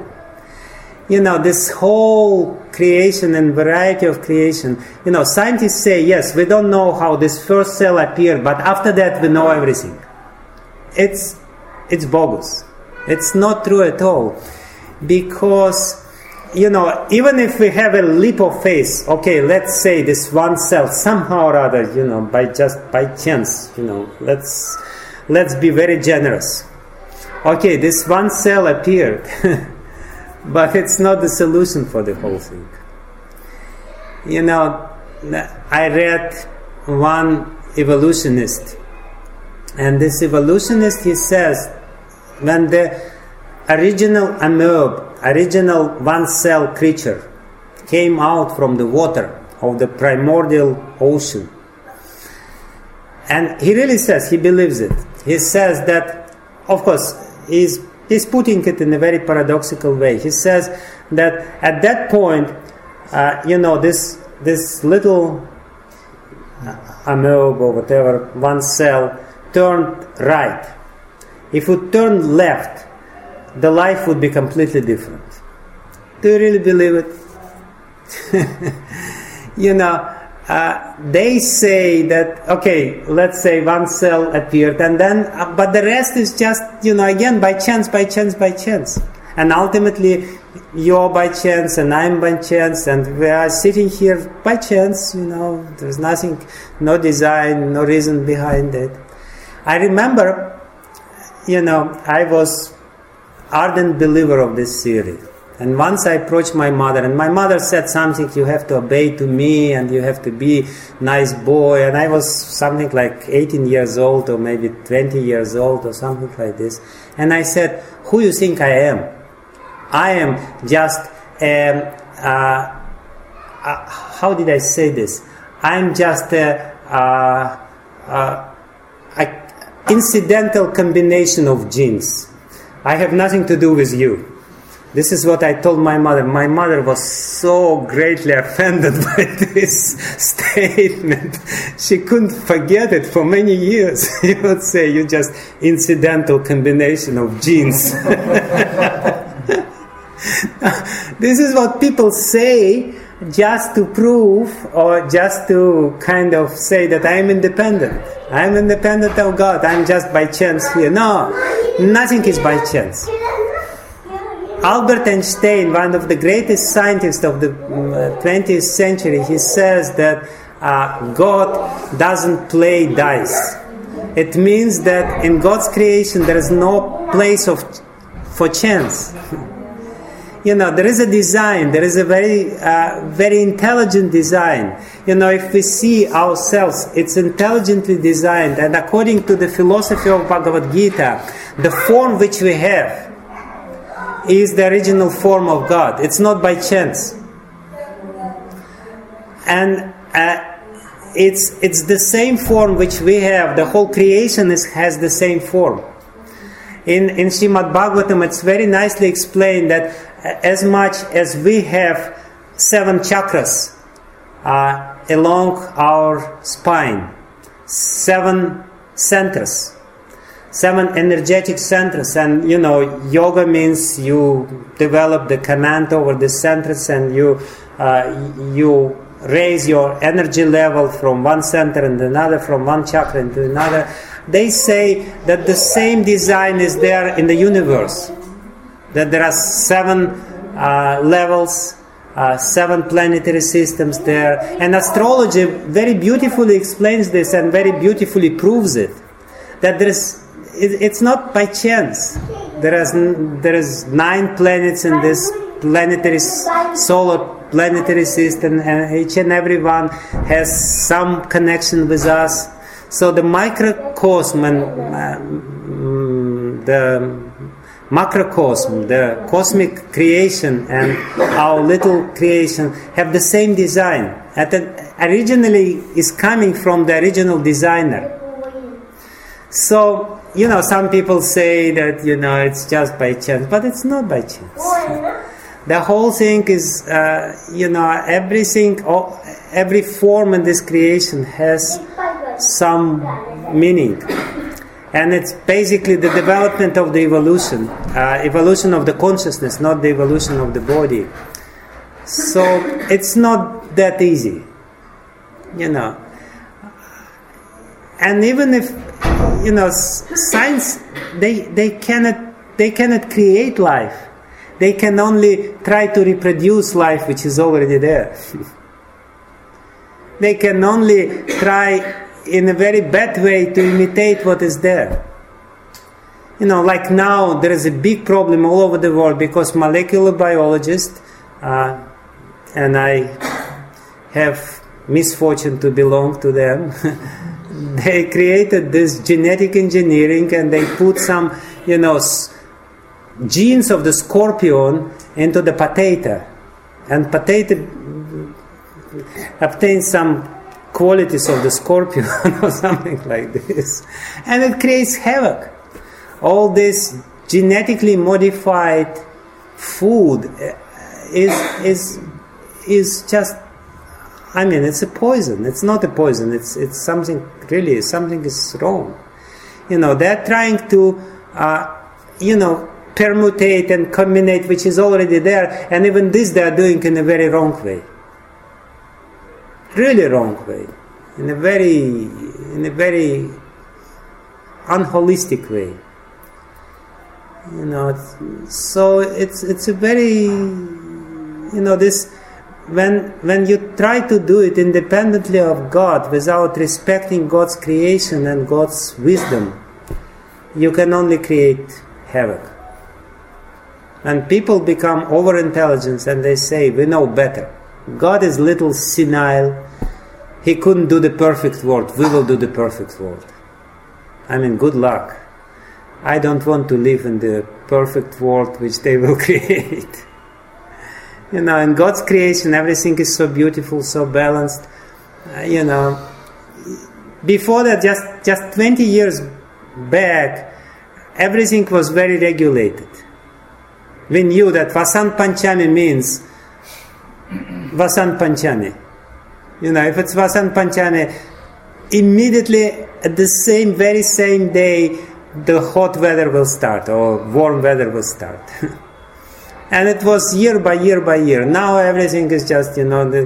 This whole creation and variety of creation, scientists say, yes, we don't know how this first cell appeared, but after that we know everything. It's bogus. It's not true at all. Because, even if we have a leap of faith, okay, let's say this one cell, somehow or other, by chance, let's be very generous. Okay, this one cell appeared. But it's not the solution for the whole thing. I read one evolutionist, and this evolutionist, he says, when the original one-cell creature came out from the water of the primordial ocean, And he really says, he believes it. He says that, of course, he's putting it in a very paradoxical way. He says that at that point, this little amoeba or whatever, one cell, turned right. If it turned left, the life would be completely different. Do you really believe it? They say that, okay, let's say one cell appeared, and then, but the rest is just, again, by chance. And ultimately, you're by chance, and I'm by chance, and we are sitting here by chance, there's nothing, no design, no reason behind it. I remember, I was ardent believer of this theory. And once I approached my mother, and my mother said something, you have to obey to me, and you have to be nice boy. And I was something like 18 years old, or maybe 20 years old, or something like this. And I said, who you think I am? I am just, how did I say this? I'm just a incidental combination of genes. I have nothing to do with you. This is what I told my mother. My mother was so greatly offended by this statement. She couldn't forget it for many years. She would say, you're just incidental combination of genes. This is what people say just to prove, or just to kind of say that I'm independent. I'm independent of God. I'm just by chance here. No, nothing is by chance. Albert Einstein, one of the greatest scientists of the 20th century, he says that God doesn't play dice. It means that in God's creation there is no place for chance. There is a design. There is a very intelligent design. If we see ourselves, it's intelligently designed. And according to the philosophy of Bhagavad Gita, the form which we have is the original form of God. It's not by chance. And it's the same form which we have. The whole creation has the same form. In Srimad Bhagavatam, it's very nicely explained that as much as we have 7 chakras along our spine, 7 centers, 7 energetic centers, and yoga means you develop the command over the centers, and you raise your energy level from one center and another, from one chakra into another. They say that the same design is there in the universe, that there are 7 levels, 7 planetary systems there, and astrology very beautifully explains this and very beautifully proves it, that it's not by chance. There is 9 planets in this planetary solar planetary system, and each and every one has some connection with us. So the microcosm and the macrocosm, the cosmic creation and our little creation have the same design. Originally is coming from the original designer. So, some people say that, it's just by chance, but it's not by chance. The whole thing is, everything, every form in this creation has some meaning. And it's basically the development of the evolution of the consciousness, not the evolution of the body. So it's not that easy, And even if, science, they cannot create life. They can only try to reproduce life which is already there. They can only try in a very bad way to imitate what is there. Like now there is a big problem all over the world because molecular biologists, and I have misfortune to belong to them, they created this genetic engineering, and they put some, genes of the scorpion into the potato, and potato obtains some qualities of the scorpion or something like this. And it creates havoc. All this genetically modified food is just, I mean, it's a poison. It's not a poison. It's something, really, something is wrong. They're trying to, permutate and combinate, which is already there, and even this they are doing in a very wrong way. Really wrong way. In a very unholistic way. So it's a very, this, when you try to do it independently of God, without respecting God's creation and God's wisdom, you can only create havoc. And people become over-intelligent and they say, we know better. God is little senile. He couldn't do the perfect world. We will do the perfect world. I mean, good luck. I don't want to live in the perfect world which they will create. In God's creation, everything is so beautiful, so balanced. Before that, just 20 years back, everything was very regulated. We knew that Vasant Panchami means Vasant Panchami. If it's Vasant Panchami, immediately at the very same day, the hot weather will start, or warm weather will start. And it was year by year by year. Now everything is just, I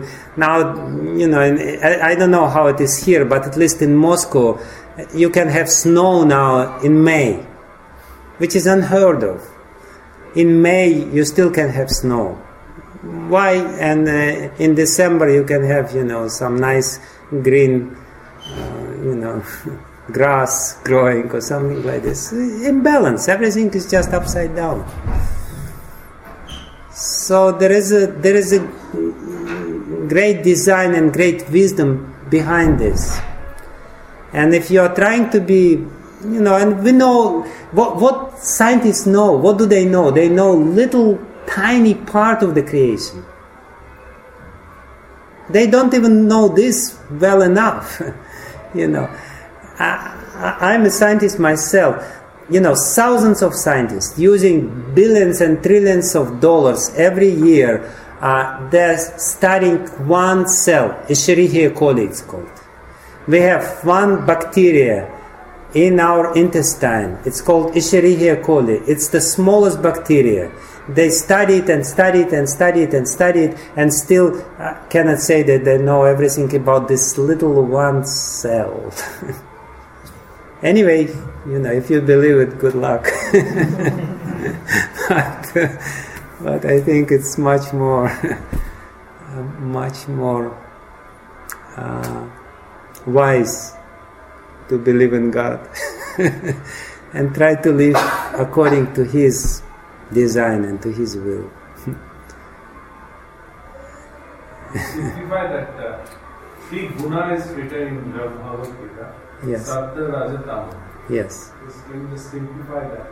don't know how it is here, but at least in Moscow, you can have snow now in May, which is unheard of. In May, you still can have snow. Why? And in December, you can have, some nice green, grass growing or something like this. Imbalance. Everything is just upside down. So there is a great design and great wisdom behind this. And if you are trying to be, and we know what scientists know. What do they know? They know little tiny part of the creation. They don't even know this well enough. I'm a scientist myself. Thousands of scientists using billions and trillions of dollars every year. They're studying one cell, Escherichia coli it's called. We have one bacteria in our intestine. It's called Escherichia coli. It's the smallest bacteria. They study it and study it and study it and study it, and still cannot say that they know everything about this little one cell. Anyway, if you believe it, good luck. but I think it's much more wise to believe in God and try to live according to His design and to His will. Simplify that. Three guna is written in Bhagavad Gita. Yes. Sattva, Raja, Tama. Yes. Can you just simplify that?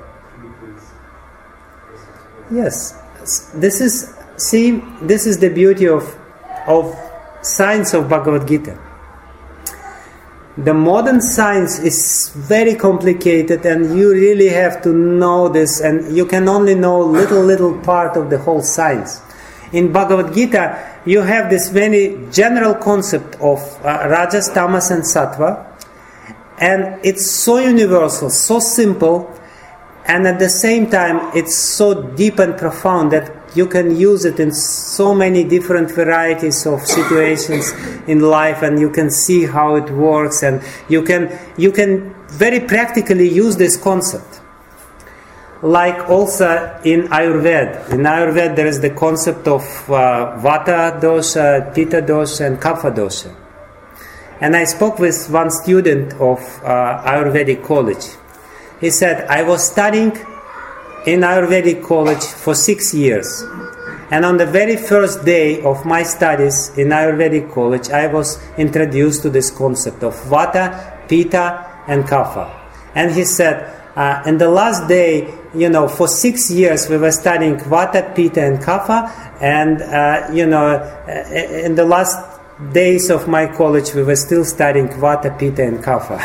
Yes. This is the beauty of science of Bhagavad Gita. The modern science is very complicated, and you really have to know this, and you can only know little part of the whole science. In Bhagavad Gita, you have this very general concept of Rajas, Tamas and Sattva, and it's so universal, so simple, and at the same time it's so deep and profound that you can use it in so many different varieties of situations in life, and you can see how it works, and you can very practically use this concept. Like also in Ayurveda. In Ayurveda there is the concept of Vata dosha, Pitta dosha and Kapha dosha. And I spoke with one student of Ayurvedic college. He said, I was studying in Ayurvedic college for 6 years. And on the very first day of my studies in Ayurvedic college, I was introduced to this concept of Vata, Pitta and Kapha. And he said, in the last day, for 6 years we were studying Vata, Pitta and Kapha, and in the last days of my college, we were still studying Vata, Pitta, and Kapha.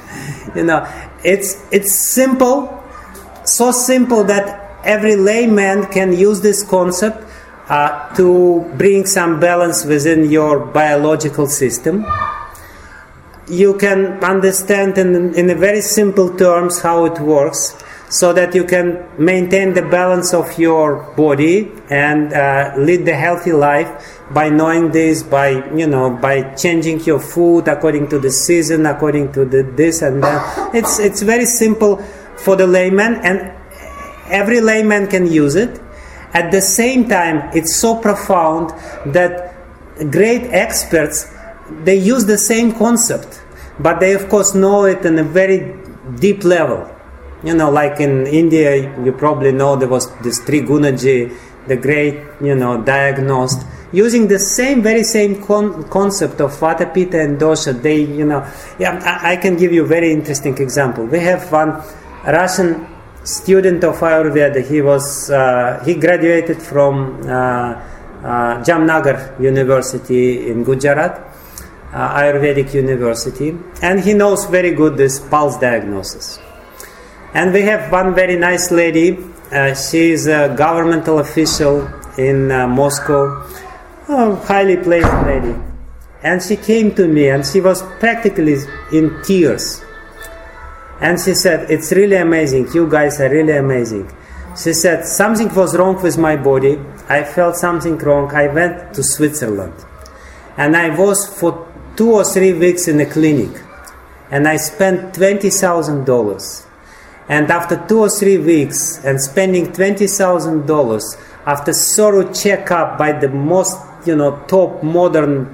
It's simple, so simple that every layman can use this concept to bring some balance within your biological system. You can understand in a very simple terms how it works, so that you can maintain the balance of your body and lead the healthy life by knowing this, by changing your food according to the season, according to this and that. It's very simple for the layman, and every layman can use it. At the same time, it's so profound that great experts, they use the same concept, but they of course know it in a very deep level. Like in India, you probably know there was this Trigunaji, the great, diagnosed, using the very same concept of Vata, Pitta, and Dosha. I can give you a very interesting example. We have one Russian student of Ayurveda. He graduated from Jamnagar University in Gujarat, Ayurvedic University, and he knows very good this pulse diagnosis. And we have one very nice lady. She is a governmental official in Moscow, highly placed lady. And she came to me, and she was practically in tears. And she said, "It's really amazing. You guys are really amazing." She said, "Something was wrong with my body. I felt something wrong. I went to Switzerland. And I was for 2 or 3 weeks in a clinic. And I spent $20,000. And after 2 or 3 weeks and spending $20,000, after thorough checkup by the most, top modern,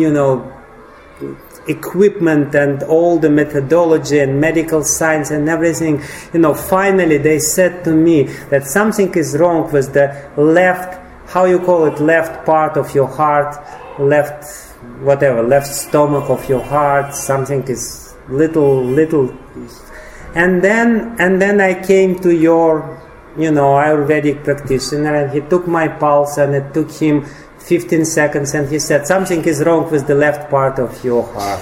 equipment and all the methodology and medical science and everything, finally they said to me that something is wrong with the left part of your heart, left stomach of your heart, something is little. And then I came to your, Ayurvedic practitioner, and he took my pulse, and it took him 15 seconds, and he said, something is wrong with the left part of your heart."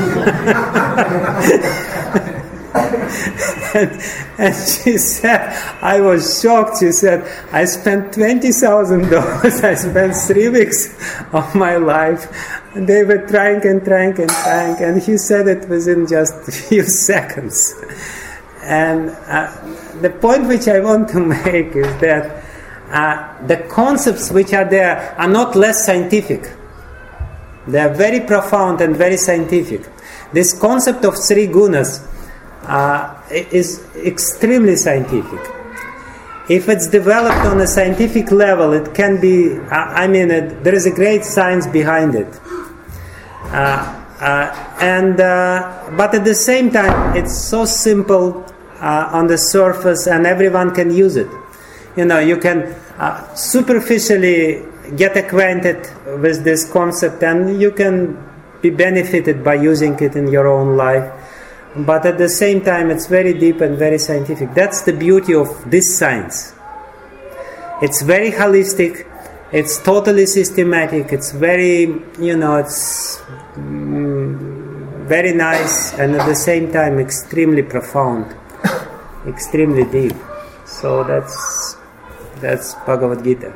and she said, I was shocked. She said, "I spent $20,000. I spent 3 weeks of my life. And they were trying, and he said it within just a few seconds." And the point which I want to make is that the concepts which are there are not less scientific. They are very profound and very scientific. This concept of 3 gunas is extremely scientific. If it's developed on a scientific level, it can be, there is a great science behind it. But at the same time, it's so simple on the surface, and everyone can use it. You can superficially get acquainted with this concept, and you can be benefited by using it in your own life. But at the same time, it's very deep and very scientific. That's the beauty of this science. It's very holistic. It's totally systematic. It's very, it's very nice, and at the same time extremely profound, extremely deep. So that's Bhagavad Gita.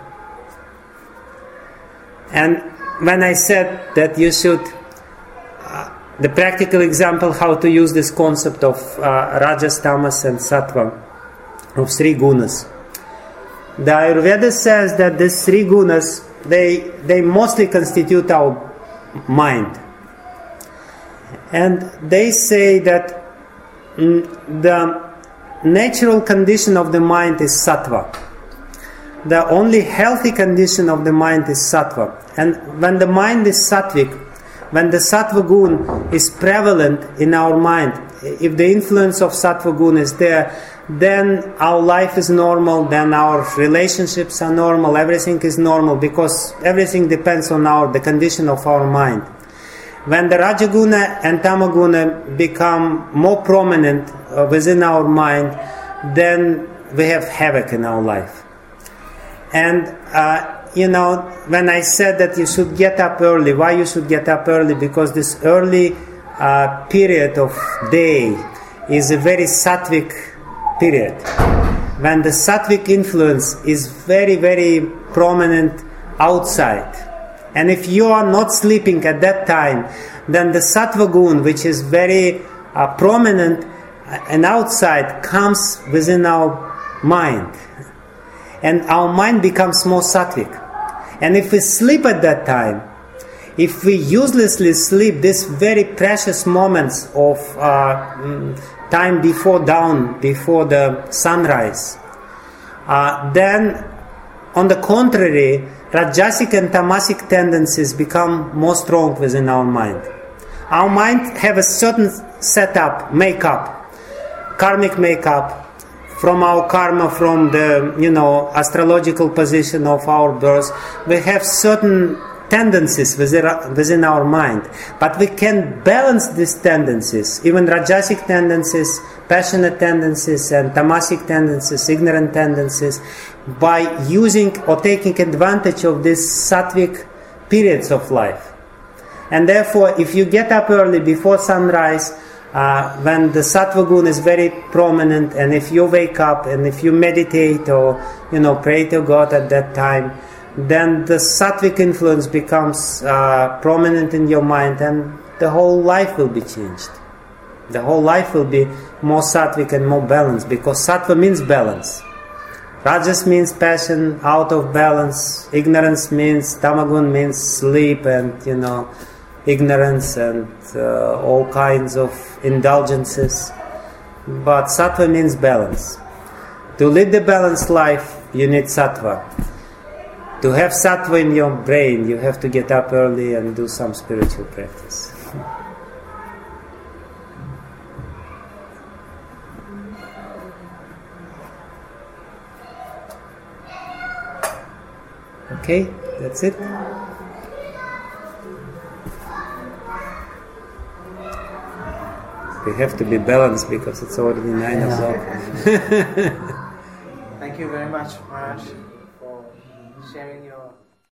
And when I said that you should, the practical example how to use this concept of Rajas, Tamas and Sattva, of 3 gunas. The Ayurveda says that these 3 gunas, they mostly constitute our mind. And they say that the natural condition of the mind is sattva. The only healthy condition of the mind is sattva. And when the mind is sattvic, when the sattva gun is prevalent in our mind, if the influence of sattva gun is there, then our life is normal, then our relationships are normal, everything is normal, because everything depends on the condition of our mind. When the Rajaguna and Tamaguna become more prominent within our mind, then we have havoc in our life. And when I said that you should get up early, why you should get up early? Because this early period of day is a very sattvic period. When the sattvic influence is very, very prominent outside. And if you are not sleeping at that time, then the sattva gun, which is very prominent and outside, comes within our mind. And our mind becomes more sattvic. And if we sleep at that time, if we uselessly sleep these very precious moments of time before dawn, before the sunrise, then on the contrary, Rajasic and Tamasic tendencies become more strong within our mind. Our mind have a certain setup, makeup, karmic makeup, from our karma, from the astrological position of our birth. We have certain tendencies within our mind, but we can balance these tendencies, even Rajasic tendencies, passionate tendencies, and Tamasic tendencies, ignorant tendencies, by using or taking advantage of these sattvic periods of life. And therefore, if you get up early before sunrise, when the sattva gun is very prominent, and if you wake up and if you meditate or pray to God at that time, then the sattvic influence becomes prominent in your mind, and the whole life will be changed. The whole life will be more sattvic and more balanced, because sattva means balance. Rajas means passion, out of balance. Ignorance means, tamagun means sleep and ignorance and all kinds of indulgences. But sattva means balance. To lead the balanced life, you need sattva. To have sattva in your brain, you have to get up early and do some spiritual practice. Okay, that's it. We have to be balanced because it's already 9 o'clock. Thank you very much, Maharaj, for sharing your